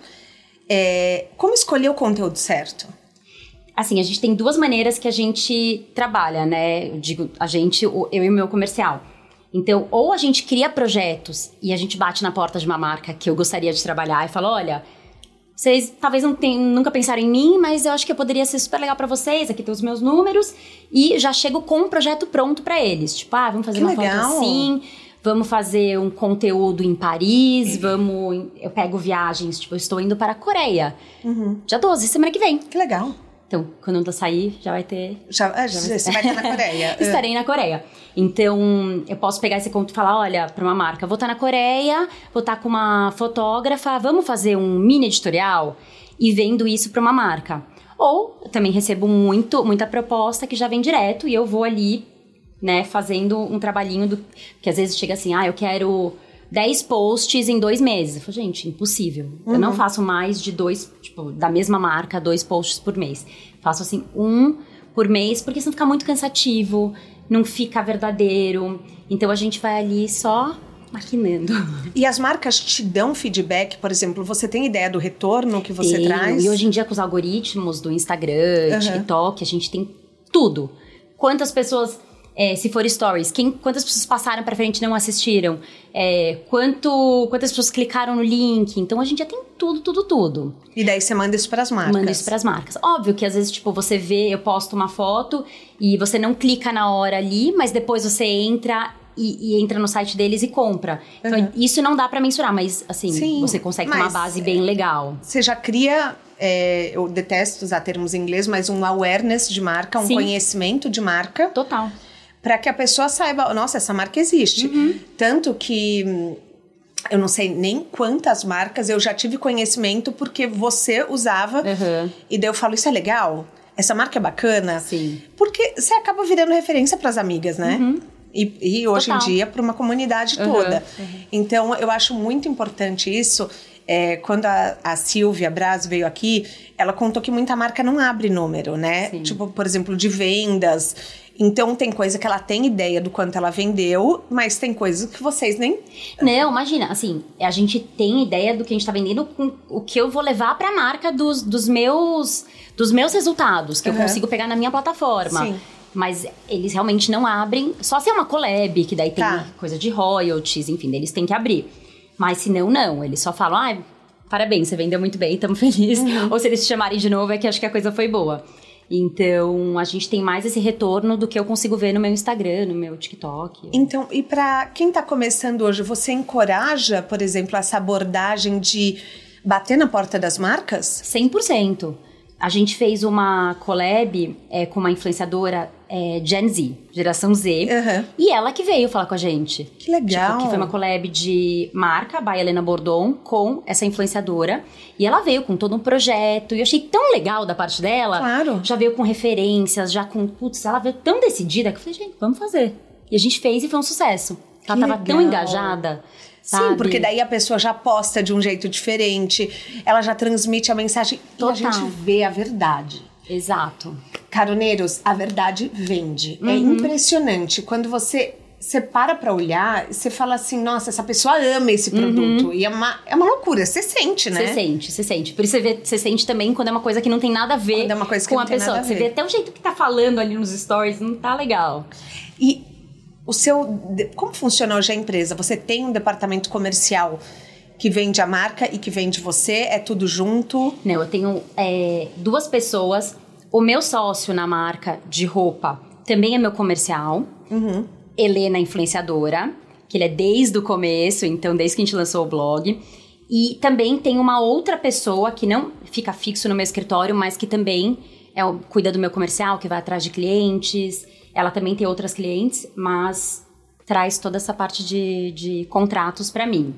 É, como escolher o conteúdo certo? Assim, a gente tem duas maneiras que a gente trabalha, né? Eu digo, a gente, eu e o meu comercial. Então, ou a gente cria projetos e a gente bate na porta de uma marca que eu gostaria de trabalhar e fala, olha, vocês talvez não tenham, nunca pensaram em mim, mas eu acho que eu poderia ser super legal pra vocês, aqui tem os meus números, e já chego com um projeto pronto pra eles. Tipo, ah, vamos fazer que uma legal. foto assim, vamos fazer um conteúdo em Paris, vamos... Eu pego viagens, tipo, eu estou indo para a Coreia, uhum. dia doze, semana que vem. Que legal. Então, quando eu sair, já vai ter... Já, já, já vai... Você vai estar na Coreia. Estarei na Coreia. Então, eu posso pegar esse conto e falar, olha, para uma marca, vou estar na Coreia, vou estar com uma fotógrafa, vamos fazer um mini editorial e vendo isso para uma marca. Ou, eu também recebo muito, muita proposta que já vem direto e eu vou ali, né, fazendo um trabalhinho do... Que às vezes chega assim, ah, eu quero dez posts em dois meses. Eu falo, gente, impossível. Uhum. Eu não faço mais de dois, tipo, da mesma marca, dois posts por mês. Faço, assim, um por mês, porque senão fica muito cansativo, não fica verdadeiro. Então, a gente vai ali só maquinando. E as marcas te dão feedback? Por exemplo, você tem ideia do retorno que você Tenho. traz? E hoje em dia, com os algoritmos do Instagram, uhum. TikTok, a gente tem tudo. Quantas pessoas... É, se for stories, quem, quantas pessoas passaram pra frente e não assistiram? É, quanto, quantas pessoas clicaram no link? Então, a gente já tem tudo, tudo, tudo. E daí você manda isso pras marcas? Manda isso pras marcas. Óbvio que às vezes, tipo, você vê, eu posto uma foto e você não clica na hora ali, mas depois você entra e, e entra no site deles e compra. Então, uhum. isso não dá pra mensurar, mas assim, Sim, você consegue ter uma base bem legal. Você já cria... É, eu detesto usar termos em inglês, mas um awareness de marca, um Sim. conhecimento de marca. Total. Para que a pessoa saiba, nossa, essa marca existe. Uhum. Tanto que eu não sei nem quantas marcas eu já tive conhecimento porque você usava. Uhum. E daí eu falo, isso é legal? Essa marca é bacana? Sim. Porque você acaba virando referência para as amigas, né? Uhum. E, e hoje Total. Em dia para uma comunidade uhum. toda. Uhum. Então, eu acho muito importante isso. É, quando a, a Silvia Braz veio aqui, ela contou que muita marca não abre número, né? Sim. Tipo, por exemplo, de vendas. Então, tem coisa que ela tem ideia do quanto ela vendeu, mas tem coisas que vocês nem... Não, imagina, assim, a gente tem ideia do que a gente tá vendendo, com o que eu vou levar pra marca dos, dos, meus, dos meus resultados, que uhum. eu consigo pegar na minha plataforma. Sim. Mas eles realmente não abrem, só se é uma collab, que daí tem tá. coisa de royalties, enfim, eles têm que abrir. Mas se não, não. Eles só falam, ah, parabéns, você vendeu muito bem, estamos felizes. Uhum. Ou se eles te chamarem de novo, é que acho que a coisa foi boa. Então, a gente tem mais esse retorno do que eu consigo ver no meu Instagram, no meu TikTok. Então, e pra quem tá começando hoje, você encoraja, por exemplo, essa abordagem de bater na porta das marcas? cem por cento. A gente fez uma collab é, com uma influenciadora é, Gen Z, geração Z. Uhum. E ela que veio falar com a gente. Que legal. Tipo, que foi uma collab de marca, by Helena Bordon, com essa influenciadora. E ela veio com todo um projeto. E eu achei tão legal da parte dela. Claro. Já veio com referências, já com... Putz, ela veio tão decidida que eu falei, gente, vamos fazer. E a gente fez e foi um sucesso. Ela que tava legal. Tão engajada. Sabe? Sim, porque daí a pessoa já posta de um jeito diferente, ela já transmite a mensagem Total. E a gente vê a verdade. Exato. Caroneiros, a verdade vende. Uhum. É impressionante. Quando você, você para pra olhar, você fala assim, nossa, essa pessoa ama esse produto. Uhum. E é uma, é uma loucura, você sente, né? Você sente, você sente. Por isso você, vê, você sente também quando é uma coisa que não tem nada a ver é uma coisa que com não a tem pessoa. Nada a ver. Você vê até o jeito que tá falando ali nos stories, não tá legal. E... O seu, como funciona hoje a empresa? Você tem um departamento comercial que vende a marca e que vende você? É tudo junto? Não, eu tenho é, duas pessoas. O meu sócio na marca de roupa também é meu comercial. Uhum. Helena, influenciadora, que ele é desde o começo, então desde que a gente lançou o blog. E também tem uma outra pessoa que não fica fixo no meu escritório, mas que também é, cuida do meu comercial, que vai atrás de clientes... Ela também tem outras clientes, mas traz toda essa parte de, de contratos pra mim.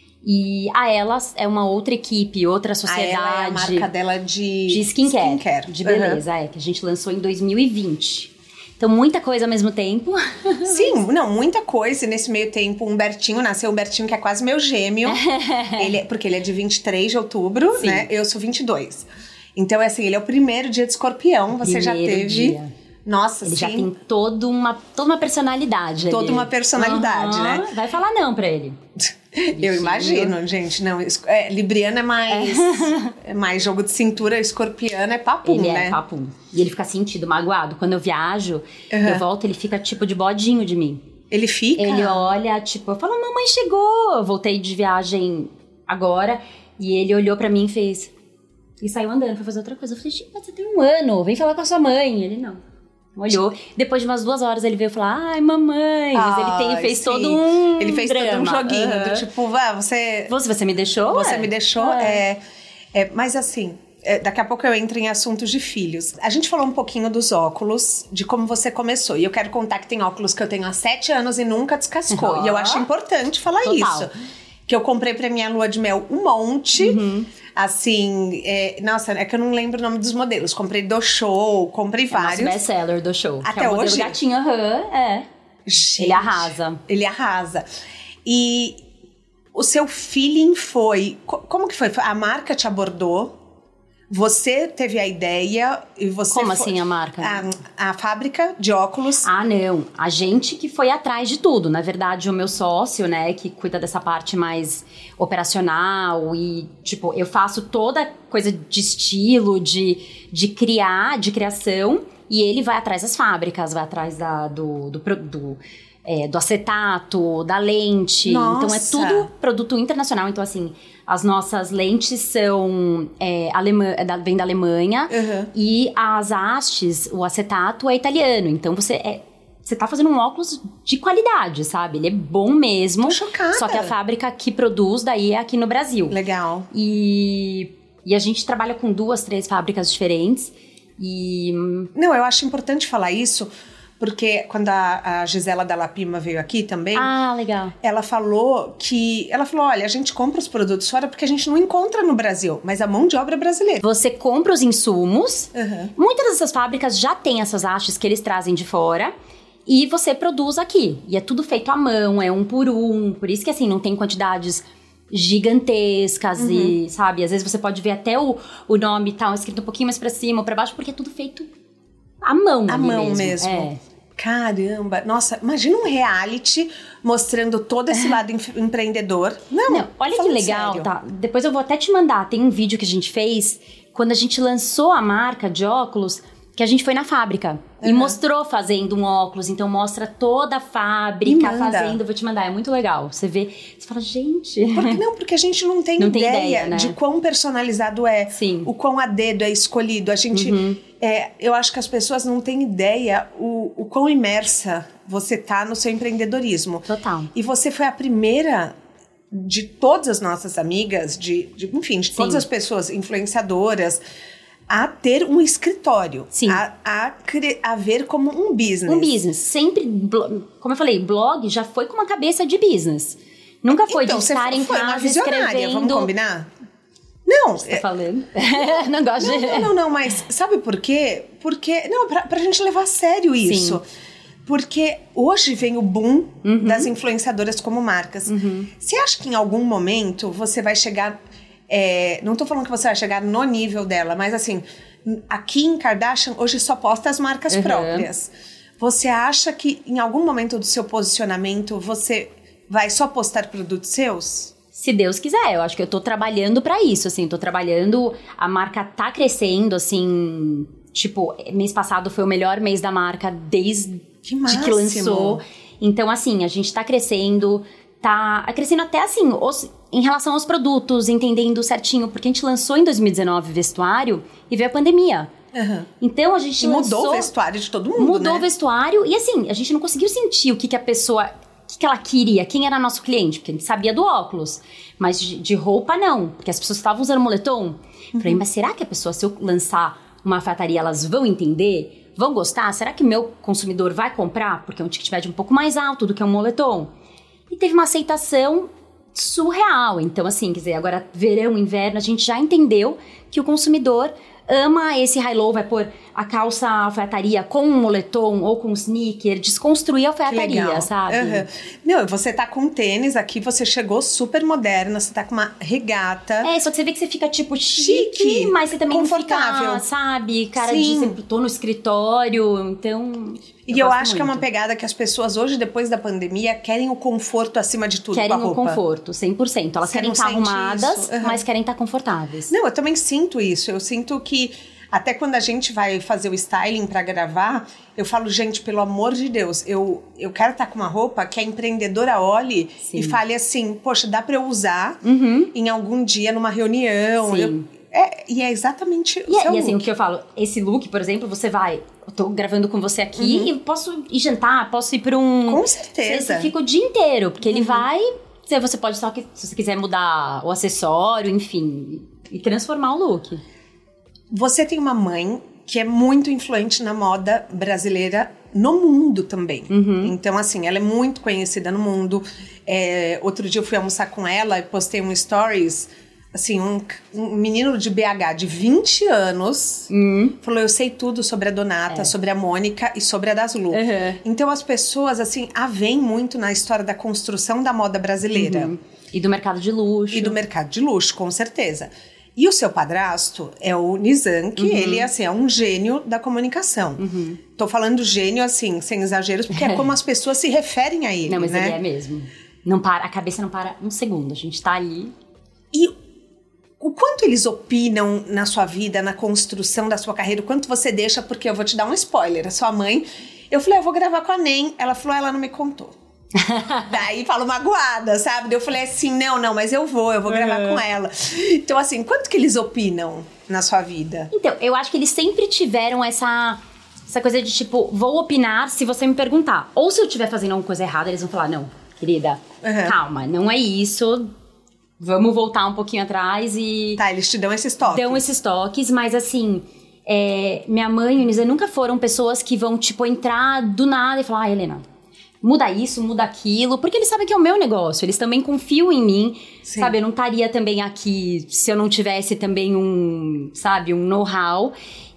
E a Elas é uma outra equipe, outra sociedade. A ela é a marca dela de, de skincare, skincare. De beleza, uhum. é, que a gente lançou em dois mil e vinte. Então, muita coisa ao mesmo tempo. Sim, não, muita coisa. E nesse meio tempo, o Humbertinho, nasceu o Humbertinho, que é quase meu gêmeo. ele, porque ele é de vinte e três de outubro, Sim. né? Eu sou vinte e dois. Então, é assim, ele é o primeiro dia de escorpião. Você já teve... Dia. Nossa, ele sim. já tem toda uma, toda uma personalidade. Toda ali. uma personalidade, uhum. né? Vai falar não pra ele. Eu imagino, gente. Não, é, Libriana é mais, é mais jogo de cintura, escorpiana é papum, ele né? É papum. E ele fica sentido, magoado. Quando eu viajo, uhum. eu volto, ele fica tipo de bodinho de mim. Ele fica? Ele olha, tipo, eu falo, mamãe chegou. Eu voltei de viagem agora e ele olhou pra mim e fez... E saiu andando, foi fazer outra coisa. Eu falei, gente, mas você tem um ano, vem falar com a sua mãe. Ele, não. Olhou. Depois de umas duas horas ele veio falar, ai, mamãe. Mas ele tem, fez sim. todo um Ele fez drama. todo um joguinho. Uhum. Do tipo, vá, você... Você, você me deixou? Você é? me deixou, é. é, é mas assim, é, daqui a pouco eu entro em assuntos de filhos. A gente falou um pouquinho dos óculos, de como você começou. E eu quero contar que tem óculos que eu tenho há sete anos e nunca descascou. Uhum. E eu acho importante falar Total. isso. Que eu comprei pra minha lua de mel um monte. Uhum. Assim, é, nossa, é que eu não lembro o nome dos modelos. Comprei do Show, comprei é vários. É nosso best-seller do Show. Até que é o hoje? gatinho, aham, uhum, é. Gente, ele arrasa. Ele arrasa. E o seu feeling foi... Como que foi? A marca te abordou? Você teve a ideia e você... Como foi, assim a marca? A, a fábrica de óculos. Ah, não. A gente que foi atrás de tudo. Na verdade, o meu sócio, né, que cuida dessa parte mais operacional e, tipo, eu faço toda coisa de estilo, de, de criar, de criação, e ele vai atrás das fábricas, vai atrás da, do... do, do É, do acetato, da lente. Nossa. Então, é tudo produto internacional. Então, assim, as nossas lentes são... É, alemã, vem da Alemanha. Uhum. E as hastes, o acetato, é italiano. Então, você... É, você tá fazendo um óculos de qualidade, sabe? Ele é bom mesmo. Tô chocada. Só que a fábrica que produz daí é aqui no Brasil. Legal. E, e a gente trabalha com duas, três fábricas diferentes. E... Não, eu acho importante falar isso... Porque quando a, a Gisela Dalla Pima veio aqui também... Ah, legal. Ela falou que... Ela falou, olha, a gente compra os produtos fora porque a gente não encontra no Brasil. Mas a mão de obra é brasileira. Você compra os insumos. Uhum. Muitas dessas fábricas já têm essas hastes que eles trazem de fora. E você produz aqui. E é tudo feito à mão, é um por um. Por isso que, assim, não tem quantidades gigantescas. Uhum. E, sabe, às vezes você pode ver até o, o nome tal, escrito um pouquinho mais pra cima ou pra baixo. Porque é tudo feito... À mão À mão mesmo. mesmo. É. Caramba. Nossa, imagina um reality mostrando todo esse lado empreendedor. Não, Não olha que legal, sério. Tá? Depois eu vou até te mandar. Tem um vídeo que a gente fez quando a gente lançou a marca de óculos, que a gente foi na fábrica. Uhum. E mostrou fazendo um óculos. Então mostra toda a fábrica fazendo. Vou te mandar, é muito legal. Você vê, você fala, gente... Porque, não, porque a gente não tem não ideia, tem ideia né? de quão personalizado é. Sim. O quão a dedo é escolhido. A gente... Uhum. É, eu acho que as pessoas não têm ideia o, o quão imersa você tá no seu empreendedorismo. Total. E você foi a primeira de todas as nossas amigas, de, de enfim, de Sim. todas as pessoas influenciadoras, a ter um escritório. Sim. A, a, a ver como um business. Um business. Sempre, como eu falei, blog já foi com uma cabeça de business. Nunca foi então, de estar em foi casa uma visionária, escrevendo... vamos combinar? Não. Você tá falando? Não gosto não, de... Não, não, não, mas sabe por quê? Porque, não, pra, pra gente levar a sério isso. Sim. Porque hoje vem o boom uhum. das influenciadoras como marcas. Uhum. Você acha que em algum momento você vai chegar... É, não tô falando que você vai chegar no nível dela, mas assim, aqui em Kardashian, hoje só posta as marcas uhum. próprias. Você acha que em algum momento do seu posicionamento você vai só postar produtos seus? Se Deus quiser, eu acho que eu tô trabalhando pra isso, assim, tô trabalhando, a marca tá crescendo, assim, tipo, mês passado foi o melhor mês da marca desde que, que lançou. Então, assim, a gente tá crescendo, tá crescendo até, assim, os, em relação aos produtos, entendendo certinho, porque a gente lançou em dois mil e dezenove vestuário e veio a pandemia. Uhum. Então, a gente e lançou... mudou o vestuário de todo mundo, Mudou né? o vestuário e, assim, a gente não conseguiu sentir o que, que a pessoa... O que, que ela queria, quem era nosso cliente, porque a gente sabia do óculos, mas de, de roupa não, porque as pessoas estavam usando moletom. Uhum. Falei, mas será que a pessoa, se eu lançar uma alfaiataria, elas vão entender? Vão gostar? Será que meu consumidor vai comprar? Porque é um ticket médio um pouco mais alto do que um moletom. E teve uma aceitação surreal. Então, assim, quer dizer, agora verão, inverno, a gente já entendeu que o consumidor ama esse high-low, vai pôr a calça alfaiataria com um moletom ou com um sneaker, desconstruir a alfaiataria, sabe? Uhum. Não, você tá com tênis aqui, você chegou super moderna, você tá com uma regata. É, só que você vê que você fica, tipo, chique, chique mas você também confortável. Fica, sabe, cara Sim. de sempre tô no escritório, então... E eu, eu acho muito. Que é uma pegada que as pessoas hoje, depois da pandemia, querem o conforto acima de tudo querem com a roupa. Querem o conforto, cem por cento. Elas você querem estar arrumadas, uhum. mas querem estar confortáveis. Não, eu também sinto isso. Eu sinto que até quando a gente vai fazer o styling pra gravar, eu falo, gente, pelo amor de Deus, eu, eu quero estar com uma roupa que a empreendedora olhe Sim. e fale assim, poxa, dá pra eu usar uhum. em algum dia, numa reunião. Sim. Eu, é, e é exatamente o e, seu E assim, look. o que eu falo, esse look, por exemplo, você vai... Eu tô gravando com você aqui uhum. e posso ir jantar, posso ir pra um... Com certeza. Você fica o dia inteiro, porque uhum. ele vai... Você pode só que, se você quiser mudar o acessório, enfim, e transformar o look. Você tem uma mãe que é muito influente na moda brasileira no mundo também. Uhum. Então, assim, ela é muito conhecida no mundo. É, outro dia eu fui almoçar com ela e postei um stories... Assim, um, um menino de B H de vinte anos uhum. falou, eu sei tudo sobre a Donata, é. sobre a Mônica e sobre a Daslu. Uhum. Então as pessoas, assim, a veem muito na história da construção da moda brasileira. Uhum. E do mercado de luxo. E do mercado de luxo, com certeza. E o seu padrasto é o Nizam, que uhum. ele, assim, é um gênio da comunicação. Uhum. Tô falando gênio, assim, sem exageros, porque é como as pessoas se referem a ele, Não, mas né? ele é mesmo. Não para, a cabeça não para um segundo, a gente tá ali... E o quanto eles opinam na sua vida, na construção da sua carreira, o quanto você deixa, porque eu vou te dar um spoiler, a sua mãe, eu falei, eu vou gravar com a Nem, ela falou, ela não me contou. Daí falo magoada, sabe? Daí eu falei assim, não, não, mas eu vou, eu vou gravar uhum. com ela. Então assim, quanto que eles opinam na sua vida? Então, eu acho que eles sempre tiveram essa, essa coisa de tipo, vou opinar se você me perguntar. Ou se eu estiver fazendo alguma coisa errada, eles vão falar, não, querida, uhum. calma, não é isso... Vamos voltar um pouquinho atrás e... Tá, eles te dão esses toques. Dão esses toques, mas assim... É, minha mãe e o Nizam nunca foram pessoas que vão, tipo, entrar do nada e falar... Ah, Helena, muda isso, muda aquilo. Porque eles sabem que é o meu negócio. Eles também confiam em mim. Sim. Sabe, eu não estaria também aqui se eu não tivesse também um... Sabe, um know-how.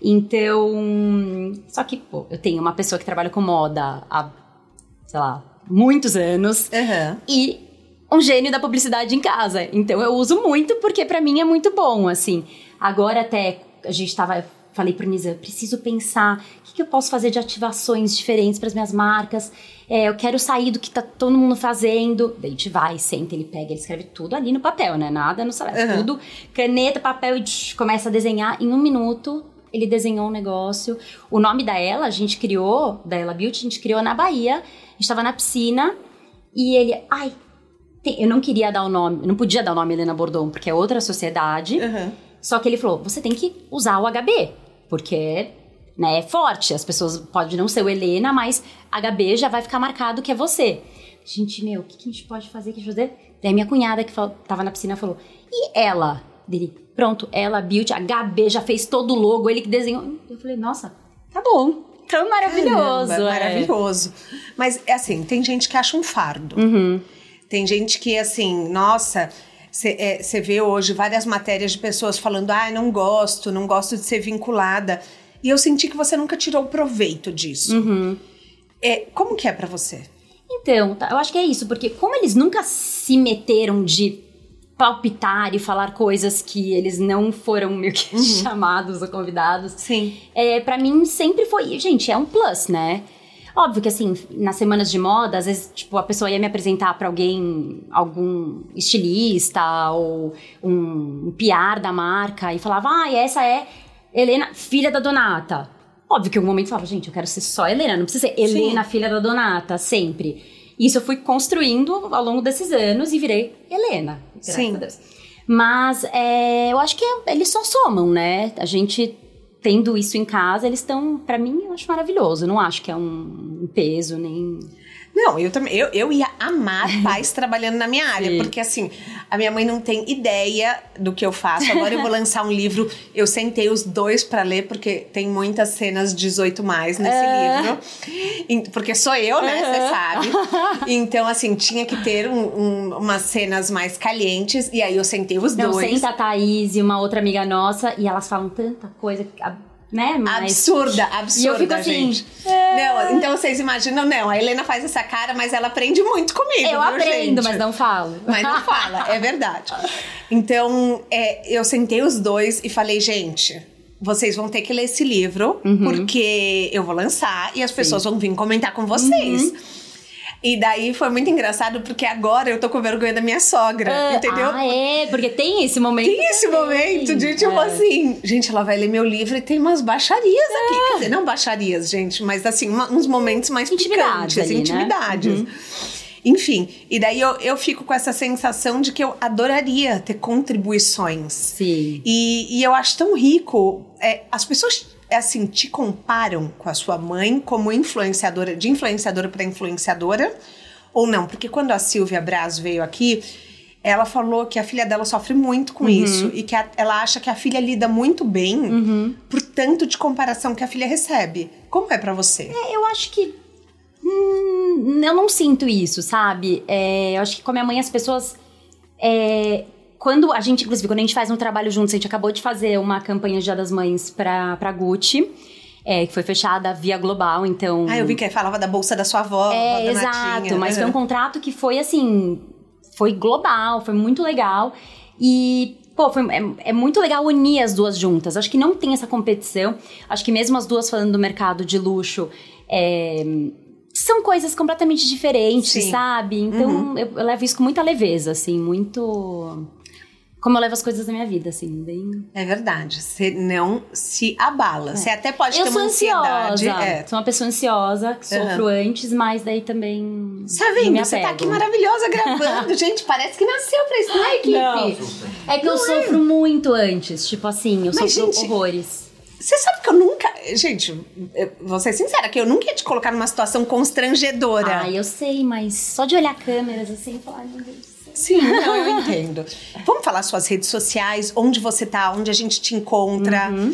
Então... Só que, pô, eu tenho uma pessoa que trabalha com moda há, sei lá, muitos anos. Uhum. E... um gênio da publicidade em casa. Então, eu uso muito porque pra mim é muito bom, assim. Agora até, a gente tava... Falei pro Nizam, preciso pensar o que, que eu posso fazer de ativações diferentes pras minhas marcas. É, eu quero sair do que tá todo mundo fazendo. Daí a gente vai, senta, ele pega, ele escreve tudo ali no papel, né? Nada no celular. Uhum. Tudo, caneta, papel e tch, começa a desenhar. Em um minuto, ele desenhou um negócio. O nome da Ela, a gente criou, da Ela Beauty, a gente criou na Bahia. A gente tava na piscina e ele... Ai, eu não queria dar o nome, não podia dar o nome Helena Bordon, porque é outra sociedade. Uhum. Só que ele falou, você tem que usar o H B, porque né, é forte. As pessoas, pode não ser o Helena, mas H B já vai ficar marcado que é você. Gente, meu, o que, que a gente pode fazer? O que a gente pode fazer? Daí minha cunhada, que falou, tava na piscina, falou, e ela? Dele, pronto, Ela Beauty, H B, já fez todo o logo, ele que desenhou. Eu falei, nossa, tá bom. Tão maravilhoso. Caramba, é. Maravilhoso. Mas, é assim, tem gente que acha um fardo. Uhum. Tem gente que, assim, nossa, você é, vê hoje várias matérias de pessoas falando, ah, não gosto, não gosto de ser vinculada. E eu senti que você nunca tirou proveito disso. Uhum. É, como que é pra você? Então, tá, eu acho que é isso, porque como eles nunca se meteram de palpitar e falar coisas que eles não foram meio que uhum. chamados ou convidados. Sim. É, pra mim sempre foi, gente, é um plus, né? Óbvio que, assim, nas semanas de moda, às vezes, tipo, a pessoa ia me apresentar pra alguém, algum estilista ou um, um P R da marca e falava, ah, essa é Helena, filha da Donata. Óbvio que em algum momento eu falava, gente, eu quero ser só Helena, não precisa ser Helena, Sim. filha da Donata, sempre. Isso eu fui construindo ao longo desses anos e virei Helena. Sim. Mas é, eu acho que é, eles só somam, né? A gente... Tendo isso em casa, eles estão... Pra mim, eu acho maravilhoso. Eu não acho que é um, um peso, nem... Não, eu também. Eu, eu ia amar pais trabalhando na minha área. Sim. Porque, assim, a minha mãe não tem ideia do que eu faço. Agora eu vou lançar um livro. Eu sentei os dois pra ler, porque tem muitas cenas dezoito mais nesse uh. livro. Porque sou eu, né? Você uh-huh. sabe. Então, assim, tinha que ter um, um, umas cenas mais calientes. E aí eu sentei os não, dois. Senta a Thaís e uma outra amiga nossa. E elas falam tanta coisa... Né? Mas... Absurda, absurda, e eu fico assim, gente. É... Não, então vocês imaginam, não, a Helena faz essa cara, mas ela aprende muito comigo. Eu viu, aprendo, gente? mas não falo. Mas não fala, é verdade. Então, é, eu sentei os dois e falei, gente, vocês vão ter que ler esse livro, uhum. porque eu vou lançar e as pessoas Sim. vão vir comentar com vocês. Uhum. E daí foi muito engraçado, porque agora eu tô com vergonha da minha sogra, uh, entendeu? Ah, é? Porque tem esse momento Tem esse também. momento de, tipo é. assim... Gente, ela vai ler meu livro e tem umas baixarias é. aqui. Quer dizer, não baixarias, gente, mas assim, uma, uns momentos mais intimidades picantes, ali, intimidades. Né? Uhum. Enfim, e daí eu, eu fico com essa sensação de que eu adoraria ter contribuições. Sim. E, e eu acho tão rico... É, as pessoas... É assim, te comparam com a sua mãe como influenciadora, de influenciadora para influenciadora, ou não? Porque quando a Silvia Braz veio aqui, ela falou que a filha dela sofre muito com uhum. isso e que a, ela acha que a filha lida muito bem uhum. por tanto de comparação que a filha recebe. Como é pra você? É, eu acho que... Hum, eu não sinto isso, sabe? É, eu acho que com a minha mãe as pessoas... É, Quando a gente, inclusive, quando a gente faz um trabalho juntos, a gente acabou de fazer uma campanha de Dia das Mães pra, pra Gucci, é, que foi fechada via global, então... Ah, eu vi que falava da bolsa da sua avó, É, da exato, Natinha. mas foi um contrato que foi, assim, foi global, foi muito legal. E, pô, foi, é, é muito legal unir as duas juntas. Acho que não tem essa competição. Acho que mesmo as duas falando do mercado de luxo... É, são coisas completamente diferentes, Sim. sabe? Então, uhum. eu, eu levo isso com muita leveza, assim, muito... Como eu levo as coisas da minha vida, assim, bem... É verdade, você não se abala. Você é. até pode eu ter uma ansiedade. Ansiosa. É. Sou uma pessoa ansiosa, que sofro uhum. antes, mas daí também... Tá vendo? Você tá aqui maravilhosa gravando. Gente, parece que nasceu pra isso, não é, equipe? Não. É que não eu é. sofro muito antes, tipo assim, eu mas, sofro gente, horrores. Você sabe que eu nunca... Gente, eu vou ser sincera, que eu nunca ia te colocar numa situação constrangedora. Ah, eu sei, mas só de olhar câmeras assim, falar, ai meu Deus. Sim, não, eu entendo. Vamos falar suas redes sociais, onde você tá, onde a gente te encontra. Uhum.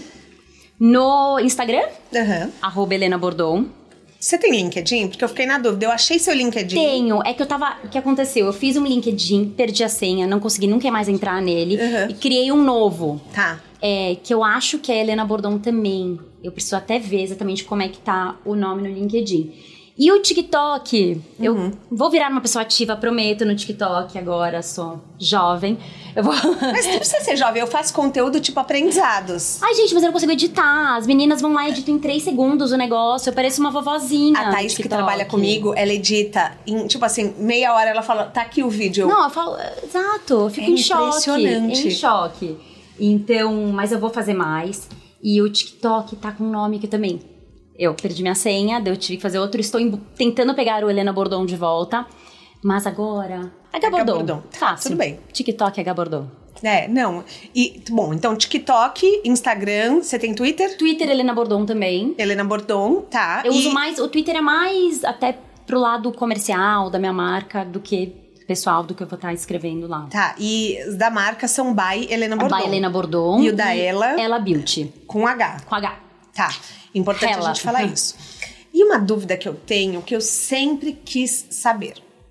No Instagram, uhum. arroba Helena Bordon. Você tem LinkedIn? Porque eu fiquei na dúvida. Eu achei seu LinkedIn. Tenho. É que eu tava... O que aconteceu? Eu fiz um LinkedIn, perdi a senha, não consegui nunca mais entrar nele. Uhum. E criei um novo. Tá. É, que eu acho que é Helena Bordon também. Eu preciso até ver exatamente como é que tá o nome no LinkedIn. E o TikTok, uhum. eu vou virar uma pessoa ativa, prometo, no TikTok agora, sou jovem. Eu vou... Mas não precisa ser jovem, eu faço conteúdo tipo aprendizados. Ai, gente, mas eu não consigo editar. As meninas vão lá e editam em três segundos o negócio, eu pareço uma vovozinha. A Thaís, que trabalha comigo, ela edita em, tipo assim, meia hora ela fala, tá aqui o vídeo. Não, eu falo, exato, eu fico é em choque. Impressionante. Em choque. Então, mas eu vou fazer mais. E o TikTok tá com um nome que também... Eu perdi minha senha, daí eu tive que fazer outro. Estou em, tentando pegar o Helena Bordon de volta. Mas agora... H Bordon. Bordon. Fácil. Tudo bem. TikTok, H Bordon. É, não. E, bom, então TikTok, Instagram, você tem Twitter? Twitter, Helena Bordon também. Helena Bordon, tá. Eu e... uso mais... O Twitter é mais até pro lado comercial da minha marca do que... pessoal do que eu vou estar escrevendo lá. Tá, e os da marca são by Helena Bordon. By Helena Bordon. E o da ela? Ela Beauty. Com H. Com H. Tá, importante ela. a gente falar isso. E uma dúvida que eu tenho, que eu sempre quis saber.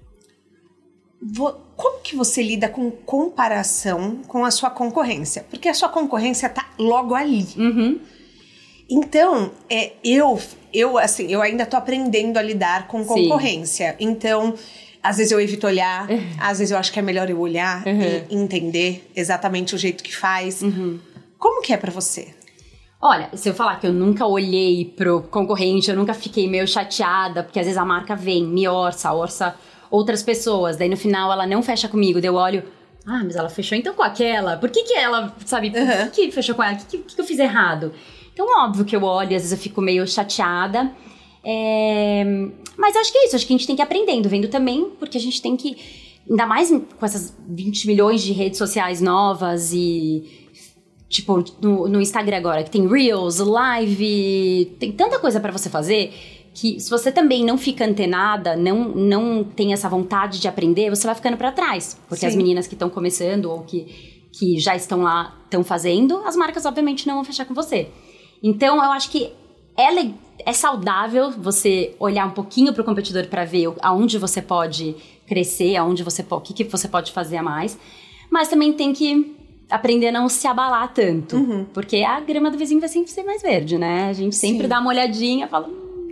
Como que você lida com comparação com a sua concorrência? Porque a sua concorrência tá logo ali. Uhum. Então, é, eu, eu, assim, eu ainda tô aprendendo a lidar com concorrência. Sim. Então... Às vezes eu evito olhar, uhum. às vezes eu acho que é melhor eu olhar uhum. e entender exatamente o jeito que faz. Uhum. Como que é pra você? Olha, se eu falar que eu nunca olhei pro concorrente, eu nunca fiquei meio chateada, porque às vezes a marca vem, me orça, orça outras pessoas, daí no final ela não fecha comigo, daí eu olho, ah, mas ela fechou então com aquela, por que que ela, sabe, por uhum. que que fechou com ela, o que, que, que eu fiz errado? Então óbvio que eu olho, às vezes eu fico meio chateada, é... mas acho que é isso, acho que a gente tem que ir aprendendo, vendo também, porque a gente tem que, ainda mais com essas vinte milhões de redes sociais novas e, tipo, no, no Instagram agora, que tem Reels, Live, tem tanta coisa pra você fazer, que se você também não fica antenada, não, não tem essa vontade de aprender, você vai ficando para trás. Porque Sim. as meninas que estão começando ou que, que já estão lá, estão fazendo, as marcas obviamente não vão fechar com você. Então, eu acho que é, le- é saudável você olhar um pouquinho para o competidor para ver aonde você pode crescer, aonde você pode, o que, que você pode fazer a mais. Mas também tem que aprender a não se abalar tanto. Uhum. Porque a grama do vizinho vai sempre ser mais verde, né? A gente sempre Sim. dá uma olhadinha e fala...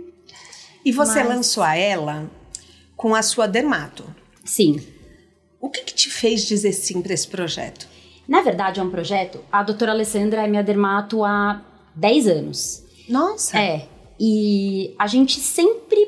E você Mas... lançou a Ela com a sua dermato. Sim. O que, que te fez dizer sim para esse projeto? Na verdade, é um projeto... A doutora Alessandra é minha dermato há dez anos. Nossa! É. E a gente sempre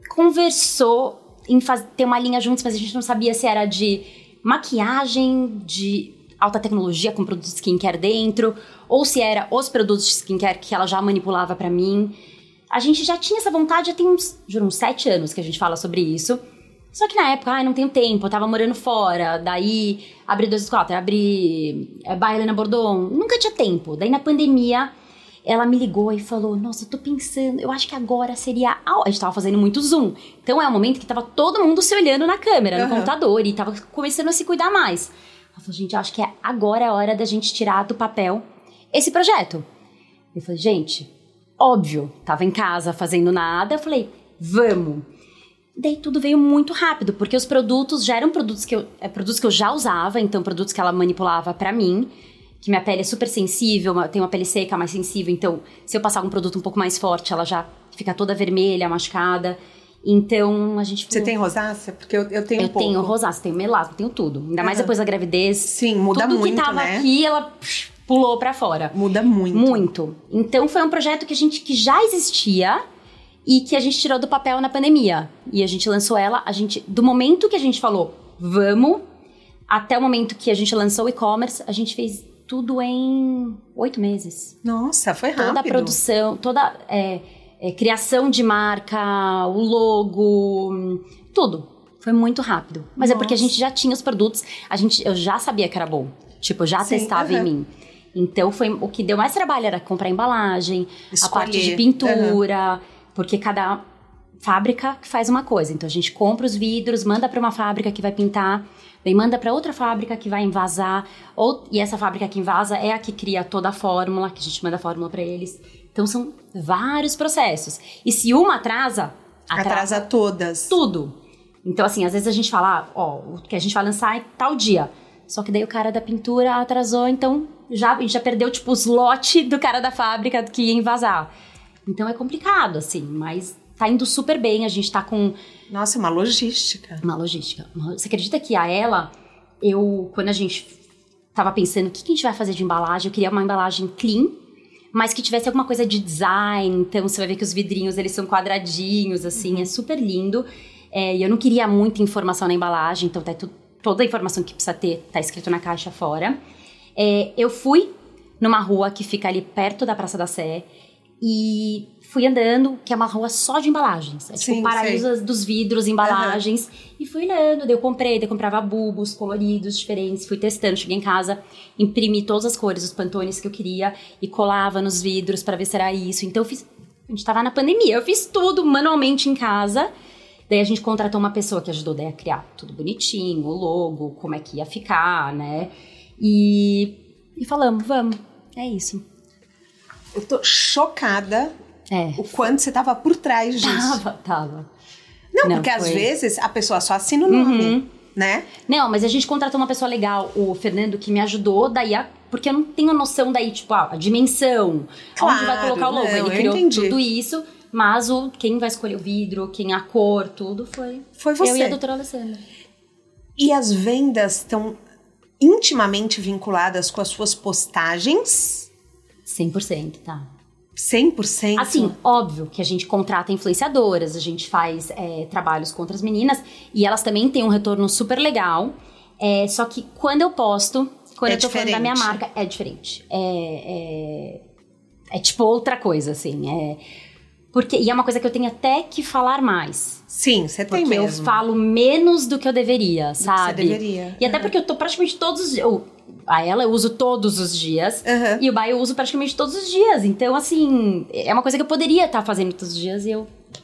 conversou em faz... ter uma linha juntos, mas a gente não sabia se era de maquiagem, de alta tecnologia com produtos de skincare dentro, ou se era os produtos de skincare que ela já manipulava pra mim. A gente já tinha essa vontade, já tem uns, juro, uns sete anos que a gente fala sobre isso. Só que na época, ai, não tenho tempo, eu tava morando fora, daí abri dois quatro, abri é, By Helena Bordon, nunca tinha tempo. Daí na pandemia, ela me ligou e falou, nossa, eu tô pensando, eu acho que agora seria... A, a gente tava fazendo muito Zoom, então é o momento que tava todo mundo se olhando na câmera, no uhum. computador, e tava começando a se cuidar mais. Ela falou, gente, eu acho que é agora a hora da gente tirar do papel esse projeto. Eu falei, gente... Óbvio, tava em casa fazendo nada, eu falei, vamos. Daí tudo veio muito rápido, porque os produtos já eram produtos que eu, é, produtos que eu já usava, então produtos que ela manipulava pra mim, que minha pele é super sensível, eu tenho uma pele seca mais sensível, então se eu passar um produto um pouco mais forte, ela já fica toda vermelha, machucada. Então a gente... Você tem rosácea? Porque eu, eu tenho eu um pouco. Eu tenho rosácea, tenho melasma, tenho tudo. Ainda mais uhum. depois da gravidez. Sim, muda tudo muito, que tava né? aqui, ela... pulou pra fora. Muda muito. Muito. Então, foi um projeto que a gente, que já existia e que a gente tirou do papel na pandemia. E a gente lançou ela, a gente, do momento que a gente falou, vamos, até o momento que a gente lançou o e-commerce, a gente fez tudo em oito meses. Nossa, foi rápido. Toda a produção, toda é, é, criação de marca, o logo, tudo. Foi muito rápido. Mas Nossa. É porque a gente já tinha os produtos, a gente, eu já sabia que era bom. Tipo, eu já Sim, testava uhum. em mim. Então, foi o que deu mais trabalho era comprar a embalagem, Escolher. a parte de pintura, uhum. porque cada fábrica faz uma coisa. Então, a gente compra os vidros, manda para uma fábrica que vai pintar, daí manda para outra fábrica que vai envasar, ou, e essa fábrica que envasa é a que cria toda a fórmula, que a gente manda a fórmula para eles. Então, são vários processos. E se uma atrasa, atrasa, atrasa todas. Tudo. Então, assim, às vezes a gente fala, ó, o que a gente vai lançar é tal dia. Só que daí o cara da pintura atrasou, então já, a gente já perdeu, tipo, os lotes do cara da fábrica que ia envasar. Então é complicado, assim, mas tá indo super bem, a gente tá com... Nossa, uma logística. Uma logística. Você acredita que a Ela, eu, quando a gente tava pensando o que, que a gente vai fazer de embalagem, eu queria uma embalagem clean, mas que tivesse alguma coisa de design, então você vai ver que os vidrinhos, eles são quadradinhos, assim, uhum. é super lindo. É, e eu não queria muita informação na embalagem, então tá tudo... Toda a informação que precisa ter tá escrito na caixa fora. É, eu fui numa rua que fica ali perto da Praça da Sé e fui andando, que é uma rua só de embalagens. É Sim, tipo paraíso dos vidros, embalagens. Uhum. E fui olhando, daí eu comprei, daí eu comprava bulbos coloridos, diferentes. Fui testando, cheguei em casa, imprimi todas as cores, os pantones que eu queria e colava nos vidros pra ver se era isso. Então eu fiz... A gente tava na pandemia, eu fiz tudo manualmente em casa. Daí a gente contratou uma pessoa que ajudou daí a criar tudo bonitinho, o logo, como é que ia ficar, né? E, e falamos, vamos, é isso. Eu tô chocada é. o quanto você tava por trás disso. Tava, tava. Não, Não porque foi... às vezes a pessoa só assina o nome, uhum. né? Não, mas a gente contratou uma pessoa legal, o Fernando, que me ajudou, daí a... porque eu não tenho noção daí, tipo, ah, a dimensão, claro, onde vai colocar o logo. Não, Ele criou entendi. tudo isso. Mas o, quem vai escolher o vidro, quem a cor, tudo foi, foi você. Eu e a doutora Alessandra. E as vendas estão intimamente vinculadas com as suas postagens? cem por cento, tá. cem por cento? Assim, óbvio que a gente contrata influenciadoras, a gente faz é, trabalhos com outras meninas e elas também têm um retorno super legal. É, só que quando eu posto, quando é eu tô diferente. falando da minha marca, é diferente. É, é, é tipo outra coisa, assim, é... Porque, e é uma coisa que eu tenho até que falar mais. Sim, você tem mesmo. Porque eu falo menos do que eu deveria, do sabe? Que você deveria. E até porque eu tô praticamente todos os dias... A Ela eu uso todos os dias. Uhum. E o By eu uso praticamente todos os dias. Então, assim, é uma coisa que eu poderia estar fazendo todos os dias e eu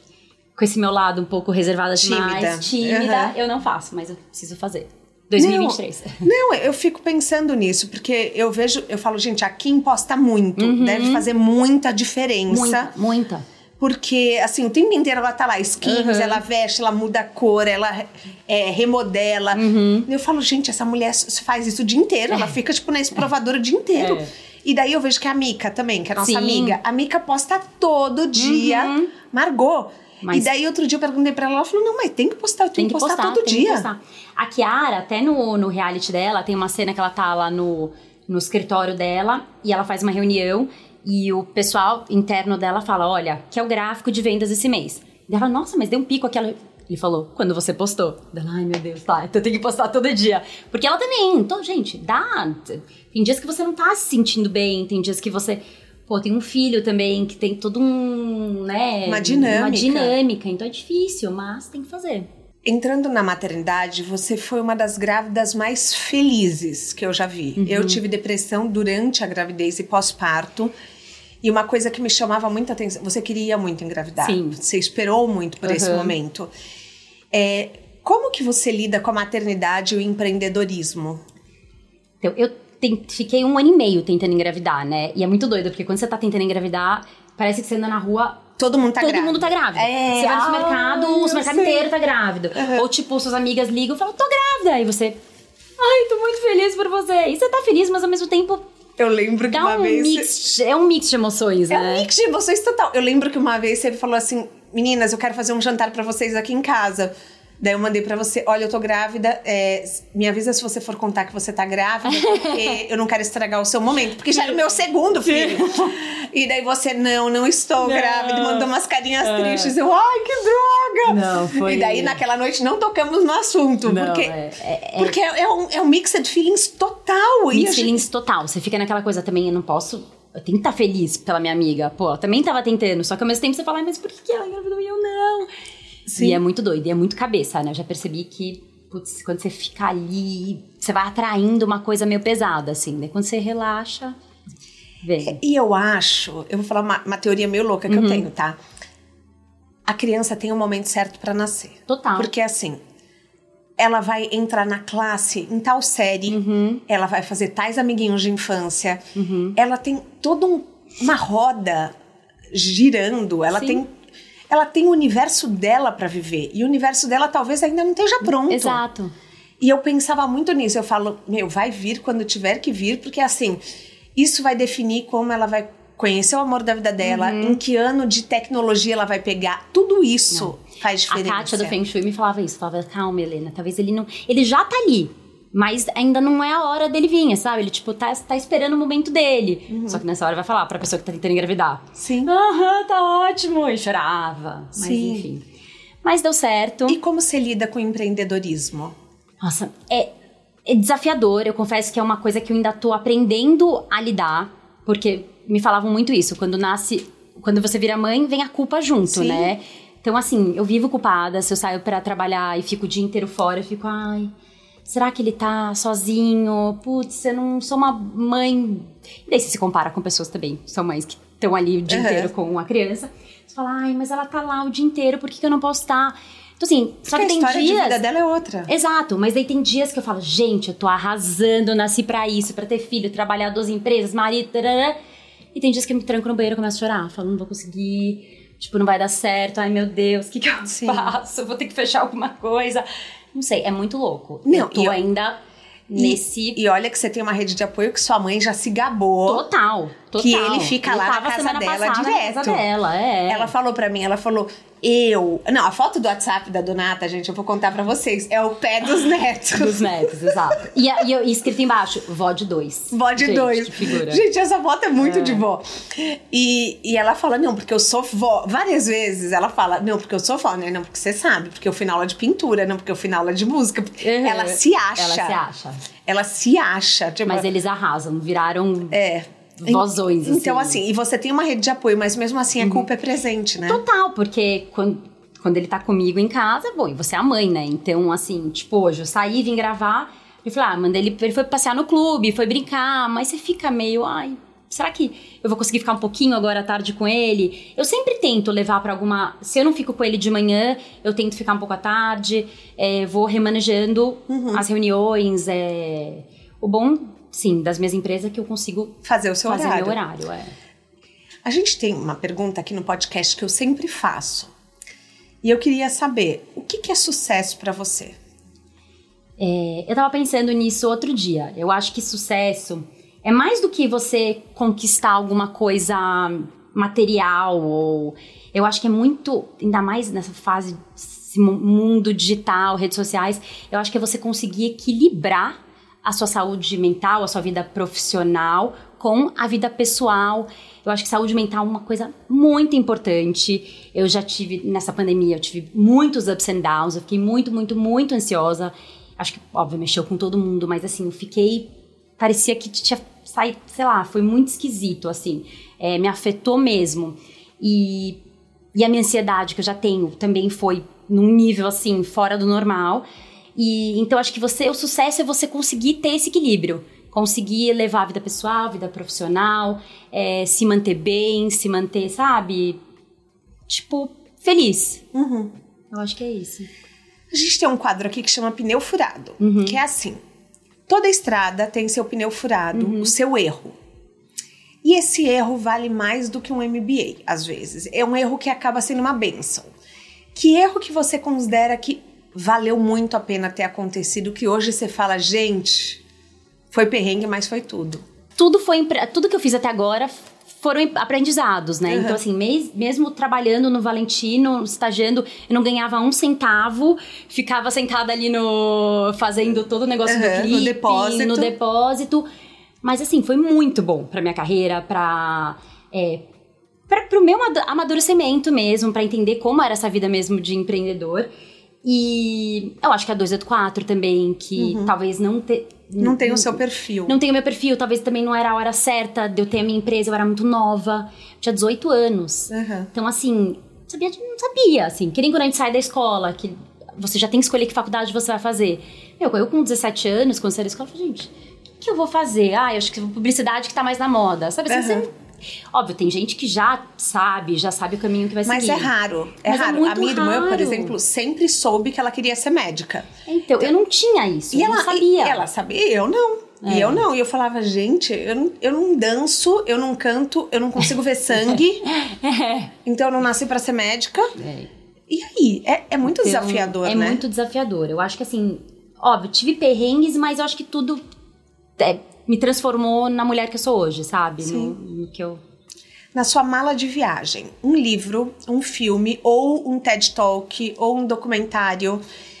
com esse meu lado um pouco reservada Tímida. demais, tímida, Uhum. eu não faço, mas eu preciso fazer. dois mil e vinte e três. Não, não, eu fico pensando nisso, porque eu vejo, eu falo, gente, a Kim posta muito, uhum. deve fazer muita diferença. Muita, muita. Porque, assim, o tempo inteiro ela tá lá, skins, uhum. ela veste, ela muda a cor, ela é, remodela. Uhum. E eu falo, gente, essa mulher faz isso o dia inteiro, é. ela fica, tipo, nesse provador o dia inteiro. É. E daí eu vejo que a Mica também, que é a nossa Sim. amiga, a Mica posta todo dia, uhum. Margot. Mas... E daí, outro dia, eu perguntei pra ela, ela falou, não, mas tem que postar, eu tenho que postar, postar todo tem dia. Que postar. A Kiara, até no, no reality dela, tem uma cena que ela tá lá no, no escritório dela, e ela faz uma reunião, e o pessoal interno dela fala, olha, que é o gráfico de vendas esse mês. E ela fala, nossa, mas deu um pico aquela... Ele falou, quando você postou. Ela, ai, meu Deus, tá, então eu tenho que postar todo dia. Porque ela também, então, gente, dá... Tem dias que você não tá se sentindo bem, tem dias que você... Pô, tem um filho também que tem todo um, né... Uma dinâmica. Uma dinâmica, então é difícil, mas tem que fazer. Entrando na maternidade, você foi uma das grávidas mais felizes que eu já vi. Uhum. Eu tive depressão durante a gravidez e pós-parto. E uma coisa que me chamava muita atenção... Você queria muito engravidar. Sim. Você esperou muito por uhum. esse momento. É, como que você lida com a maternidade e o empreendedorismo? Então, eu fiquei um ano e meio tentando engravidar, né? E é muito doido, porque quando você tá tentando engravidar, parece que você anda na rua... Todo mundo tá Todo grávida. mundo tá grávida. É, você vai no ah, supermercado, o supermercado sei. inteiro tá grávido. Uhum. Ou, tipo, suas amigas ligam e falam, tô grávida. E você, ai, tô muito feliz por você. E você tá feliz, mas ao mesmo tempo... Eu lembro que dá uma um vez... Mix, é um mix de emoções, é né? É um mix de emoções total. Eu lembro que uma vez você falou assim, meninas, eu quero fazer um jantar pra vocês aqui em casa. Daí eu mandei pra você, olha, eu tô grávida, é, me avisa se você for contar que você tá grávida, porque eu não quero estragar o seu momento, porque já era o meu segundo filho. E daí você, não, não estou não. grávida, mandou umas carinhas é. tristes, eu, ai, que droga! Não, foi... E daí naquela noite não tocamos no assunto, não, porque, é, é, porque é, é, um, é um mixed feelings total. Mixed gente... feelings total, você fica naquela coisa também, eu não posso... Eu tenho que estar feliz pela minha amiga, pô, eu também tava tentando, só que ao mesmo tempo você fala, mas por que ela engravidou e eu não? Sim. E é muito doido, e é muito cabeça, né? Eu já percebi que, putz, quando você fica ali, você vai atraindo uma coisa meio pesada, assim, né? Quando você relaxa, vem. E eu acho, eu vou falar uma, uma teoria meio louca que uhum. eu tenho, tá? A criança tem o momento certo pra nascer. Total. Porque, assim, ela vai entrar na classe em tal série, uhum. ela vai fazer tais amiguinhos de infância, uhum. ela tem toda um, uma roda girando, ela Sim. tem... Ela tem o universo dela pra viver. E o universo dela talvez ainda não esteja pronto. Exato. E eu pensava muito nisso. Eu falo, meu, vai vir quando tiver que vir. Porque assim, isso vai definir como ela vai conhecer o amor da vida dela. Uhum. Em que ano de tecnologia ela vai pegar. Tudo isso não. faz diferença. A Kátia do Feng Shui me falava isso. Falava, calma, Helena. Talvez ele não... Ele já tá ali. Mas ainda não é a hora dele vir, sabe? Ele, tipo, tá, tá esperando o momento dele. Uhum. Só que nessa hora vai falar pra pessoa que tá tentando engravidar. Sim. Aham, tá ótimo. E chorava. Mas, Sim. enfim. Mas deu certo. E como você lida com o empreendedorismo? Nossa, é, é desafiador. Eu confesso que é uma coisa que eu ainda tô aprendendo a lidar. Porque me falavam muito isso. Quando nasce... Quando você vira mãe, vem a culpa junto, Sim. né? Então, assim, eu vivo culpada. Se eu saio pra trabalhar e fico o dia inteiro fora, eu fico... ai... Será que ele tá sozinho? Putz, eu não sou uma mãe... E daí você se compara com pessoas também. São mães que estão ali o dia uhum. inteiro com uma criança. Você fala, ai, mas ela tá lá o dia inteiro, por que, que eu não posso estar? Então assim, Porque só que a tem história dias... de vida dela é outra. Exato, mas daí tem dias que eu falo, gente, eu tô arrasando, eu nasci pra isso, pra ter filho, trabalhar duas empresas, marido... Tarará. E tem dias que eu me tranco no banheiro e começo a chorar. Falo, não vou conseguir, tipo, não vai dar certo. Ai, meu Deus, o que que eu Sim. faço? Vou ter que fechar alguma coisa... Não sei, é muito louco. Não, eu tô eu, ainda nesse... E, e olha que você tem uma rede de apoio que sua mãe já se gabou. Total, total. Que ele fica ele lá na casa dela direto. Na casa dela, é. Ela falou pra mim, ela falou... Eu... Não, a foto do WhatsApp da Donata, gente, eu vou contar pra vocês. É o pé dos netos. Dos netos, exato. E, e, e escrito embaixo, vó de dois. Vó de gente, dois. Que figura. Gente, essa foto é muito é. de vó. E, e ela fala, não, porque eu sou vó. Várias vezes ela fala, não, porque eu sou vó, né? Não, porque você sabe. Porque eu fui na aula de pintura, não, porque eu fui na aula de música. Uhum. Ela se acha. Ela se acha. Ela se acha. Tipo, mas eles arrasam, viraram... É. Vozões, assim. Então, assim, e você tem uma rede de apoio, mas mesmo assim a culpa uhum. é presente, né? Total, porque quando, quando ele tá comigo em casa, bom, e você é a mãe, né? Então, assim, tipo, hoje eu saí, vim gravar, eu falei, ah, mandei ele, ele foi passear no clube, foi brincar, mas você fica meio, ai, será que eu vou conseguir ficar um pouquinho agora à tarde com ele? Eu sempre tento levar pra alguma... Se eu não fico com ele de manhã, eu tento ficar um pouco à tarde. É, vou remanejando uhum. as reuniões. É... O bom, sim, das minhas empresas é que eu consigo fazer o seu fazer horário. meu horário. É. A gente tem uma pergunta aqui no podcast que eu sempre faço. E eu queria saber, o que, que é sucesso pra você? É, eu tava pensando nisso outro dia. Eu acho que sucesso... É mais do que você conquistar alguma coisa material, ou... Eu acho que é muito, ainda mais nessa fase, esse mundo digital, redes sociais, eu acho que é você conseguir equilibrar a sua saúde mental, a sua vida profissional com a vida pessoal. Eu acho que saúde mental é uma coisa muito importante. Eu já tive, nessa pandemia, eu tive muitos ups and downs, eu fiquei muito, muito, muito ansiosa. Acho que, óbvio, mexeu com todo mundo, mas assim, eu fiquei... Parecia que tinha saído, sei lá, foi muito esquisito, assim. É, me afetou mesmo. E, e a minha ansiedade, que eu já tenho, também foi num nível, assim, fora do normal. E então, acho que você, o sucesso é você conseguir ter esse equilíbrio. Conseguir levar a vida pessoal, a vida profissional, é, se manter bem, se manter, sabe? Tipo, feliz. Uhum. Eu acho que é isso. A gente tem um quadro aqui que chama Pneu Furado, Uhum. que é assim... Toda estrada tem seu pneu furado, uhum. o seu erro. E esse erro vale mais do que um M B A, às vezes. É um erro que acaba sendo uma bênção. Que erro que você considera que valeu muito a pena ter acontecido, que hoje você fala, gente, foi perrengue, mas foi tudo? Tudo, foi, tudo que eu fiz até agora foram aprendizados, né? Uhum. Então, assim, mes, mesmo trabalhando no Valentino, estagiando, eu não ganhava um centavo, ficava sentada ali no... fazendo todo o negócio uhum, do clipe, no depósito. no depósito. Mas, assim, foi muito bom pra minha carreira, pra... É, pra pro meu amadurecimento mesmo, pra entender como era essa vida mesmo de empreendedor. E eu acho que a duzentos e oitenta e quatro também, que uhum. talvez não... Te, Não tem o seu perfil. Não tem o meu perfil. Talvez também não era a hora certa de eu ter a minha empresa. Eu era muito nova. Tinha dezoito anos. Uhum. Então, assim, sabia, não sabia, assim. Que nem quando a gente sai da escola, que você já tem que escolher que faculdade você vai fazer. Meu, eu com dezessete anos, quando saí da escola, eu falei, gente, o que eu vou fazer? Ah, eu acho que publicidade que tá mais na moda. Sabe, assim, uhum. você... Óbvio, tem gente que já sabe, já sabe o caminho que vai Mas seguir. Mas é raro, é Mas raro. É muito a minha irmã, raro. por exemplo, sempre soube que ela queria ser médica. Então, então eu não tinha isso, e eu ela, não sabia. E ela sabia, eu não. É. E eu não. E eu falava, gente, eu não, eu não danço, eu não canto, eu não consigo ver sangue. é. Então eu não nasci pra ser médica. É. E aí? É, é muito então, desafiador, é né? É muito desafiador. Eu acho que assim, óbvio, tive perrengues, mas eu acho que tudo é, me transformou na mulher que eu sou hoje, sabe? Sim. No, no que eu... Na sua mala de viagem, um livro, um filme, ou um TED Talk, ou um documentário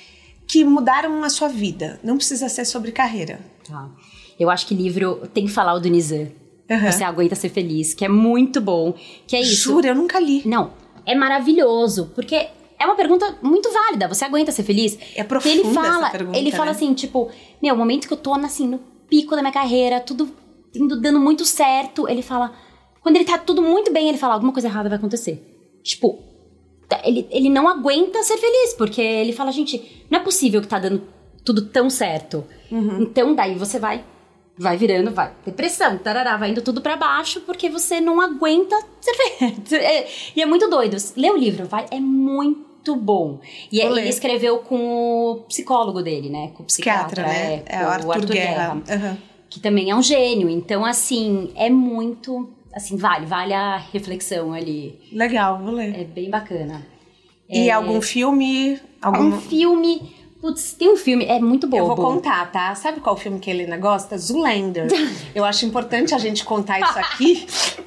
que mudaram a sua vida. Não precisa ser sobre carreira. Tá. Eu acho que livro tem que falar o do Nizam. Uhum. Você Aguenta Ser Feliz, que é muito bom. Que é isso. Jura, eu nunca li. Não, é maravilhoso, porque é uma pergunta muito válida. Você aguenta ser feliz? É profunda ele fala, essa pergunta, Ele fala né? assim, tipo, meu, o momento que eu tô assim, no pico da minha carreira, tudo indo, dando muito certo, ele fala... Quando ele tá tudo muito bem, ele fala, alguma coisa errada vai acontecer. Tipo, ele, ele não aguenta ser feliz, porque ele fala, gente, não é possível que tá dando tudo tão certo. Uhum. Então, daí você vai, vai virando, vai, depressão, tarará, vai indo tudo pra baixo, porque você não aguenta ser feliz. É, e é muito doido. Lê o livro, vai, é muito bom. E Vou ele ler. escreveu com o psicólogo dele, né? Com o psiquiatra, né? É, é o Arthur, o Arthur Guerra. Guerra. Uhum. Que também é um gênio. Então, assim, é muito... Assim, vale, vale a reflexão ali. Legal, vou ler. É bem bacana. E é... algum filme? Algum... Um filme... Putz, tem um filme, é muito bobo. Eu vou contar, tá? Sabe qual filme que a Helena gosta? Zoolander. Eu acho importante a gente contar isso aqui,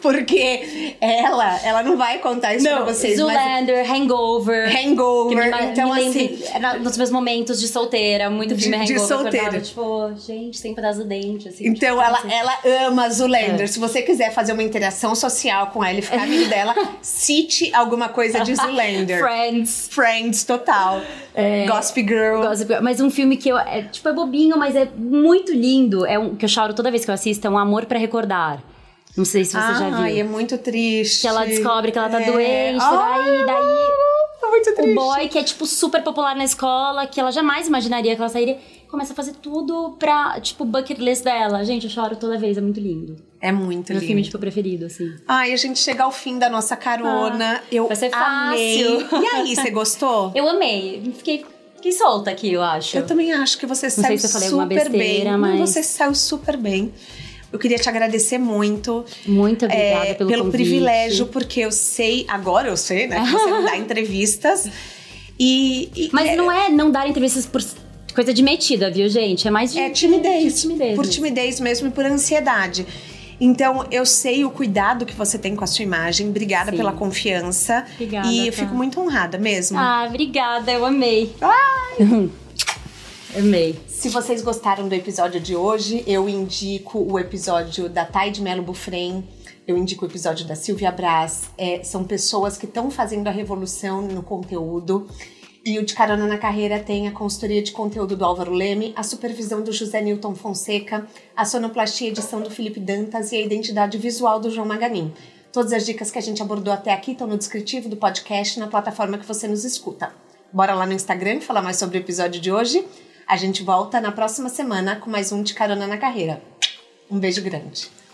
porque ela, ela não vai contar isso não, pra vocês. Zoolander, mas... Hangover. Hangover, me, então me assim... lembro, era nos meus momentos de solteira, muito filme de, Hangover. de solteira. Tipo, gente, sem pedaço do dente. Assim, então, tipo, ela, assim. ela ama Zoolander. É. Se você quiser fazer uma interação social com ela e ficar amigo dela, cite alguma coisa de Zoolander. Friends. Friends, total. É, Gossip Girl. Gossip Girl. Mas um filme que eu, é, tipo, é bobinho, mas é muito lindo. É um que eu choro toda vez que eu assisto, é Um Amor pra Recordar. Não sei se você ah, já viu. Ai, é muito triste. Que ela descobre que ela tá é. doente, ah, daí, daí é muito triste. o boy, que é, tipo, super popular na escola, que ela jamais imaginaria que ela sairia, começa a fazer tudo pra, tipo, bucket list dela. Gente, eu choro toda vez, é muito lindo. É muito Meu lindo. filme, tipo, preferido, assim. Ai, a gente chega ao fim da nossa carona. Ah, eu vai ser amei. fácil. E aí, você gostou? Eu amei. Fiquei, fiquei solta aqui, eu acho. Eu também acho que você Não saiu sei se eu falei alguma super besteira, bem. mas- Não, você saiu super bem. Eu queria te agradecer muito. Muito obrigada é, pelo pelo convite. privilégio, porque eu sei, agora eu sei, né, que você não dá entrevistas. E, e Mas é, não é não dar entrevistas por coisa de metida, viu, gente? É mais de, é timidez, de timidez por mesmo. timidez mesmo e por ansiedade. Então, eu sei o cuidado que você tem com a sua imagem. Obrigada Sim. pela confiança. Obrigada, E eu tá. fico muito honrada mesmo. Ah, obrigada, eu amei. Amei. Se vocês gostaram do episódio de hoje, eu indico o episódio da Thay de Mello Bufrem, eu indico o episódio da Silvia Braz. É, são pessoas que estão fazendo a revolução no conteúdo. E o De Carona na Carreira tem a consultoria de conteúdo do Álvaro Leme, a supervisão do José Newton Fonseca, a sonoplastia e edição do Felipe Dantas e a identidade visual do João Maganin. Todas as dicas que a gente abordou até aqui estão no descritivo do podcast, na plataforma que você nos escuta. Bora lá no Instagram falar mais sobre o episódio de hoje. A gente volta na próxima semana com mais um De Carona na Carreira. Um beijo grande.